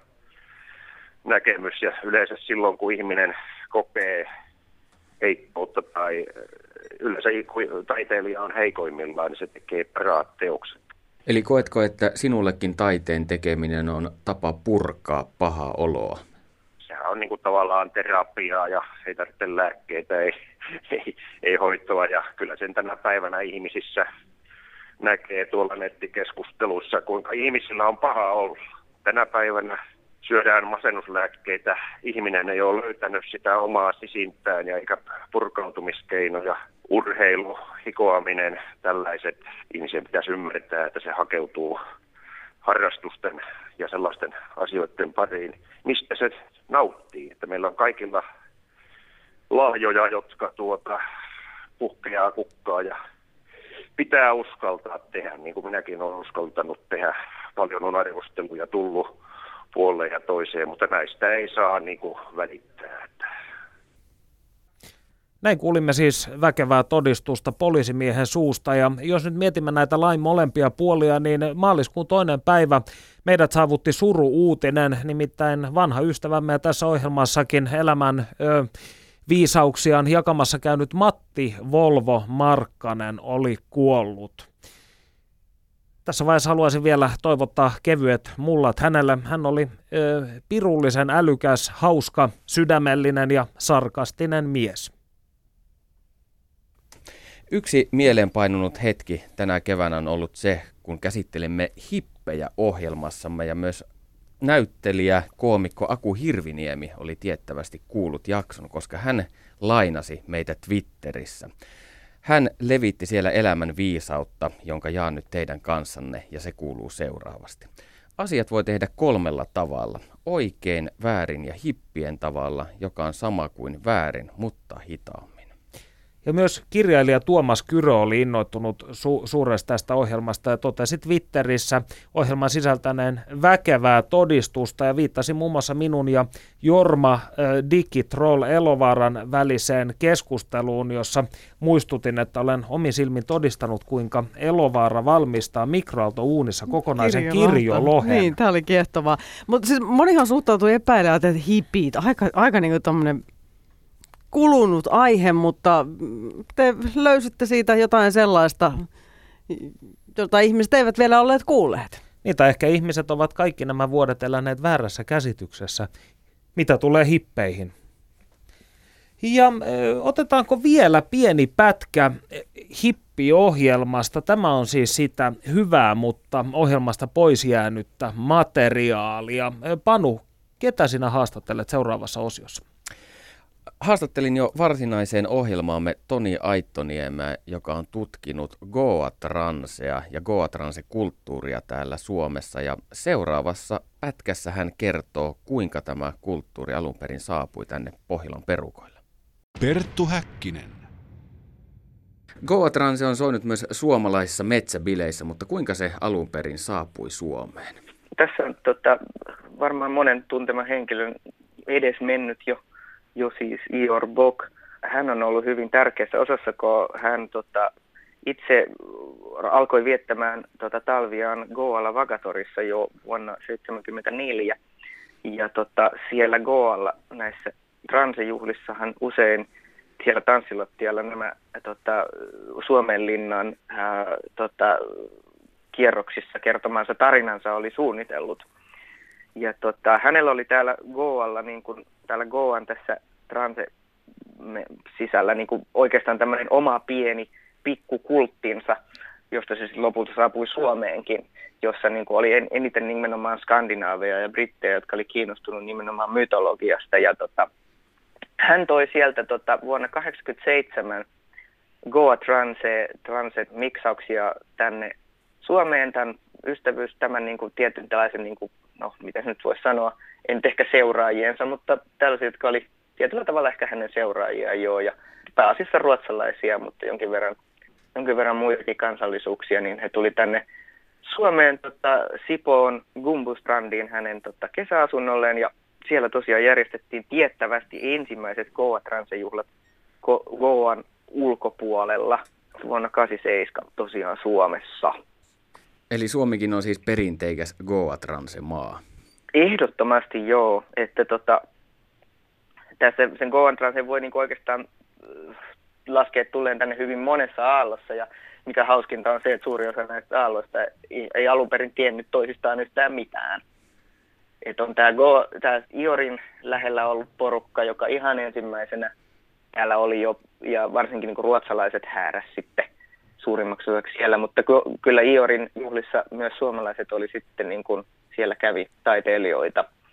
S14: näkemys ja yleensä silloin, kun ihminen kokee heikkoutta tai yleensä kun taiteilija on heikoimmillaan, niin se tekee parhaat teokset.
S4: Eli koetko, että sinullekin taiteen tekeminen on tapa purkaa pahaa oloa?
S14: Sehän on niin kuin tavallaan terapiaa ja ei tarvitse lääkkeitä, ei, ei, ei hoitoa ja kyllä sen tänä päivänä ihmisissä näkee tuolla nettikeskusteluissa, kuinka ihmisillä on paha olla. Tänä päivänä syödään masennuslääkkeitä. Ihminen ei ole löytänyt sitä omaa sisintään ja eikä purkautumiskeinoja. Urheilu, hikoaminen, tällaiset ihmisen pitäisi ymmärtää, että se hakeutuu harrastusten ja sellaisten asioiden pariin, mistä se nauttii. Että meillä on kaikilla lahjoja, jotka tuota, puhkeaa kukkaa ja pitää uskaltaa tehdä, niin kuin minäkin olen uskaltanut tehdä. Paljon on arvosteluja tullut puoleen ja toiseen, mutta näistä ei saa niin kuin välittää.
S3: Näin kuulimme siis väkevää todistusta poliisimiehen suusta, ja jos nyt mietimme näitä lain molempia puolia, niin maaliskuun toinen päivä meidät saavutti suru-uutinen, nimittäin vanha ystävämme ja tässä ohjelmassakin elämän ö, viisauksiaan jakamassa käynyt Matti Volvo Markkanen oli kuollut. Tässä vaiheessa haluaisin vielä toivottaa kevyet mullat hänelle. Hän oli ö, pirullisen älykäs, hauska, sydämellinen ja sarkastinen mies.
S4: Yksi mieleenpainunut hetki tänä keväänä on ollut se, kun käsittelimme hippejä ohjelmassamme ja myös näyttelijä, koomikko Aku Hirviniemi oli tiettävästi kuullut jakson, koska hän lainasi meitä Twitterissä. Hän levitti siellä elämän viisautta, jonka jaan nyt teidän kanssanne, ja se kuuluu seuraavasti. Asiat voi tehdä kolmella tavalla. Oikein, väärin ja hippien tavalla, joka on sama kuin väärin, mutta hitaammin.
S3: Ja myös kirjailija Tuomas Kyrö oli innoittunut su- suuresta tästä ohjelmasta ja totesi Twitterissä ohjelman sisältäneen väkevää todistusta ja viittasi muun muassa minun ja Jorma äh, Digitroll Elovaaran väliseen keskusteluun, jossa muistutin, että olen omin silmin todistanut, kuinka Elovaara valmistaa mikroaaltouunissa kokonaisen kirjolohen.
S5: Niin, tämä oli kiehtovaa. Mutta siis monihan suhtautuu epäilemään, että hipit, aika, aika niin kuin tämmöinen kulunut aihe, mutta te löysitte siitä jotain sellaista, jota ihmiset eivät vielä olleet kuulleet.
S3: Niin, tai ehkä ihmiset ovat kaikki nämä vuodet eläneet väärässä käsityksessä, mitä tulee hippeihin. Ja ö, otetaanko vielä pieni pätkä hippiohjelmasta? Tämä on siis sitä hyvää, mutta ohjelmasta pois jäänyttä materiaalia. Panu, ketä sinä haastattelet seuraavassa osiossa?
S4: Haastattelin jo varsinaiseen ohjelmaamme Toni Aittoniemeä, joka on tutkinut Goa-transea ja Goa-transe-kulttuuria täällä Suomessa. Ja seuraavassa pätkässä hän kertoo, kuinka tämä kulttuuri alun perin saapui tänne Pohjolan perukoille.
S2: Perttu Häkkinen.
S4: Goa-transe on soinut myös suomalaisissa metsäbileissä, mutta kuinka se alun perin saapui Suomeen?
S15: Tässä on tota, varmaan monen tuntema henkilön edes mennyt jo. Jo siis Ior Bok. Hän on ollut hyvin tärkeässä osassa, kun hän tota, itse alkoi viettämään tota, talviaan Goalla Vagatorissa jo vuonna seitsemänkymmentäneljä. Ja tota, siellä Goalla näissä transejuhlissahan usein siellä tanssilattialla nämä tota, Suomenlinnan ää, tota, kierroksissa kertomansa tarinansa oli suunnitellut. Ja tota, hänellä oli täällä Goalla, niin kuin täällä Goan tässä transe sisällä niin kuin oikeastaan tämmöinen oma pieni pikkukulttinsa, josta se lopulta saapui Suomeenkin, jossa niin kuin oli en, eniten nimenomaan skandinaaveja ja brittejä, jotka oli kiinnostunut nimenomaan mytologiasta. Ja tota, hän toi sieltä tota, vuonna tuhatyhdeksänsataakahdeksankymmentäseitsemän Goa transe, transe miksauksia tänne Suomeen, tämän ystävyys, tämän niin kuin tietyn tällaisen niin kuin, no, mitä nyt voisi sanoa, en nyt ehkä seuraajiensa, mutta tällaisia, jotka oli tietyllä tavalla ehkä hänen seuraajiaan joo, ja pääasiassa ruotsalaisia, mutta jonkin verran, jonkin verran muitakin kansallisuuksia, niin he tuli tänne Suomeen tota, Sipoon Gumbustrandiin hänen tota, kesäasunnolleen, ja siellä tosiaan järjestettiin tiettävästi ensimmäiset Goa-transejuhlat Go- Goan ulkopuolella vuonna tuhatyhdeksänsataakahdeksankymmentäseitsemän tosiaan Suomessa.
S4: Eli Suomikin on siis perinteikäs Goa-transe-maa.
S15: Ehdottomasti joo, että tota, tässä sen Goa-transen voi niinku oikeastaan laskea tulleen tänne hyvin monessa aallossa, ja mikä hauskinta on se, että suuri osa näistä aalloista ei, ei alun perin tiennyt toisistaan yhtään mitään. Että on tämä Go, tää Iorin lähellä ollut porukka, joka ihan ensimmäisenä täällä oli jo, ja varsinkin niinku ruotsalaiset hääräs sitten suurimmaksi osaksi siellä, mutta kyllä Iorin juhlissa myös suomalaiset oli sitten niin kuin siellä kävi taiteilijoita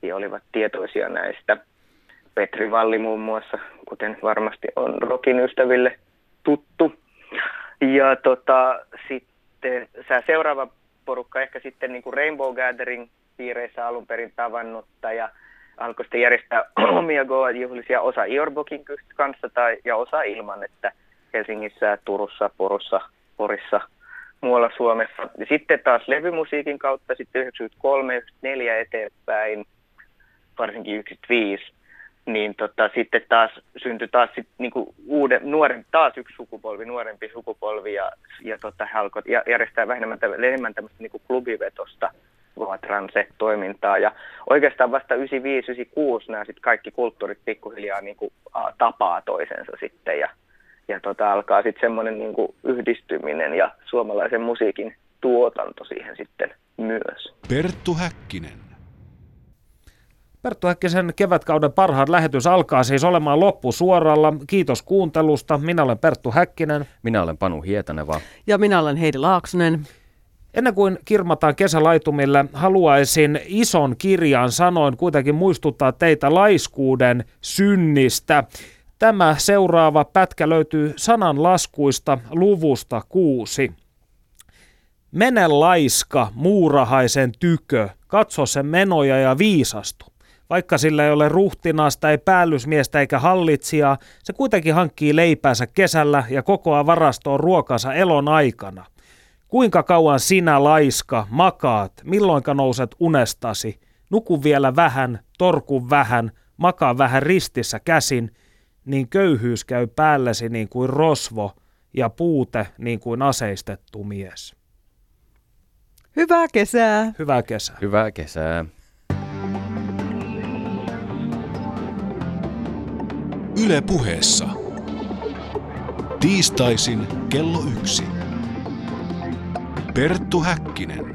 S15: ja olivat tietoisia näistä. Petri Valli muun muassa, kuten varmasti on rockin ystäville tuttu. Ja tota, sitten seuraava porukka ehkä sitten niin kuin Rainbow Gathering piireissä alun perin tavannutta ja alkoi sitten järjestää omia Goa-juhlisia, osa Iorbokin kanssa tai, ja osa ilman, että Helsingissä, Turussa, Porossa, Porissa, muualla Suomessa. Ja sitten taas levymusiikin kautta sitten yhdeksänkymmentäkolme yhdeksänkymmentäneljä eteenpäin, varsinkin yhdeksänkymmentäviisi, niin tota, sitten taas syntyi taas sit niinku uuden, nuoren, taas yksi sukupolvi, nuorempi sukupolvi ja, ja tota, he alkoi järjestää vähemmän, enemmän tämmöistä niinku klubivetosta transe-toimintaa. Ja oikeastaan vasta yhdeksänkymmentäviisi yhdeksänkymmentäkuusi nämä sit kaikki kulttuurit pikkuhiljaa niinku, a, tapaa toisensa sitten ja, ja tota, alkaa sitten semmoinen niinku yhdistyminen ja suomalaisen musiikin tuotanto siihen sitten myös.
S2: Perttu Häkkinen.
S3: Perttu Häkkisen kevätkauden parhaat lähetys alkaa siis olemaan loppusuoralla. Kiitos kuuntelusta. Minä olen Perttu Häkkinen.
S4: Minä olen Panu Hietaneva.
S5: Ja minä olen Heidi Laaksonen.
S3: Ennen kuin kirmataan kesälaitumille, haluaisin ison kirjan sanoin kuitenkin muistuttaa teitä laiskuuden synnistä. Tämä seuraava pätkä löytyy sananlaskuista luvusta kuusi. Mene laiska muurahaisen tykö, katso sen menoja ja viisastu. Vaikka sillä ei ole ruhtinasta, ei päällysmiestä eikä hallitsijaa, se kuitenkin hankkii leipäänsä kesällä ja kokoaa varastoon ruokansa elon aikana. Kuinka kauan sinä laiska makaat, milloinka nouset unestasi? Nuku vielä vähän, torku vähän, makaa vähän ristissä käsin, niin köyhyys käy päällesi niin kuin rosvo ja puute niin kuin aseistettu mies.
S5: Hyvää kesää.
S3: Hyvää kesää.
S4: Hyvää kesää.
S2: Yle Puheessa. Tiistaisin kello yksi. Perttu Häkkinen.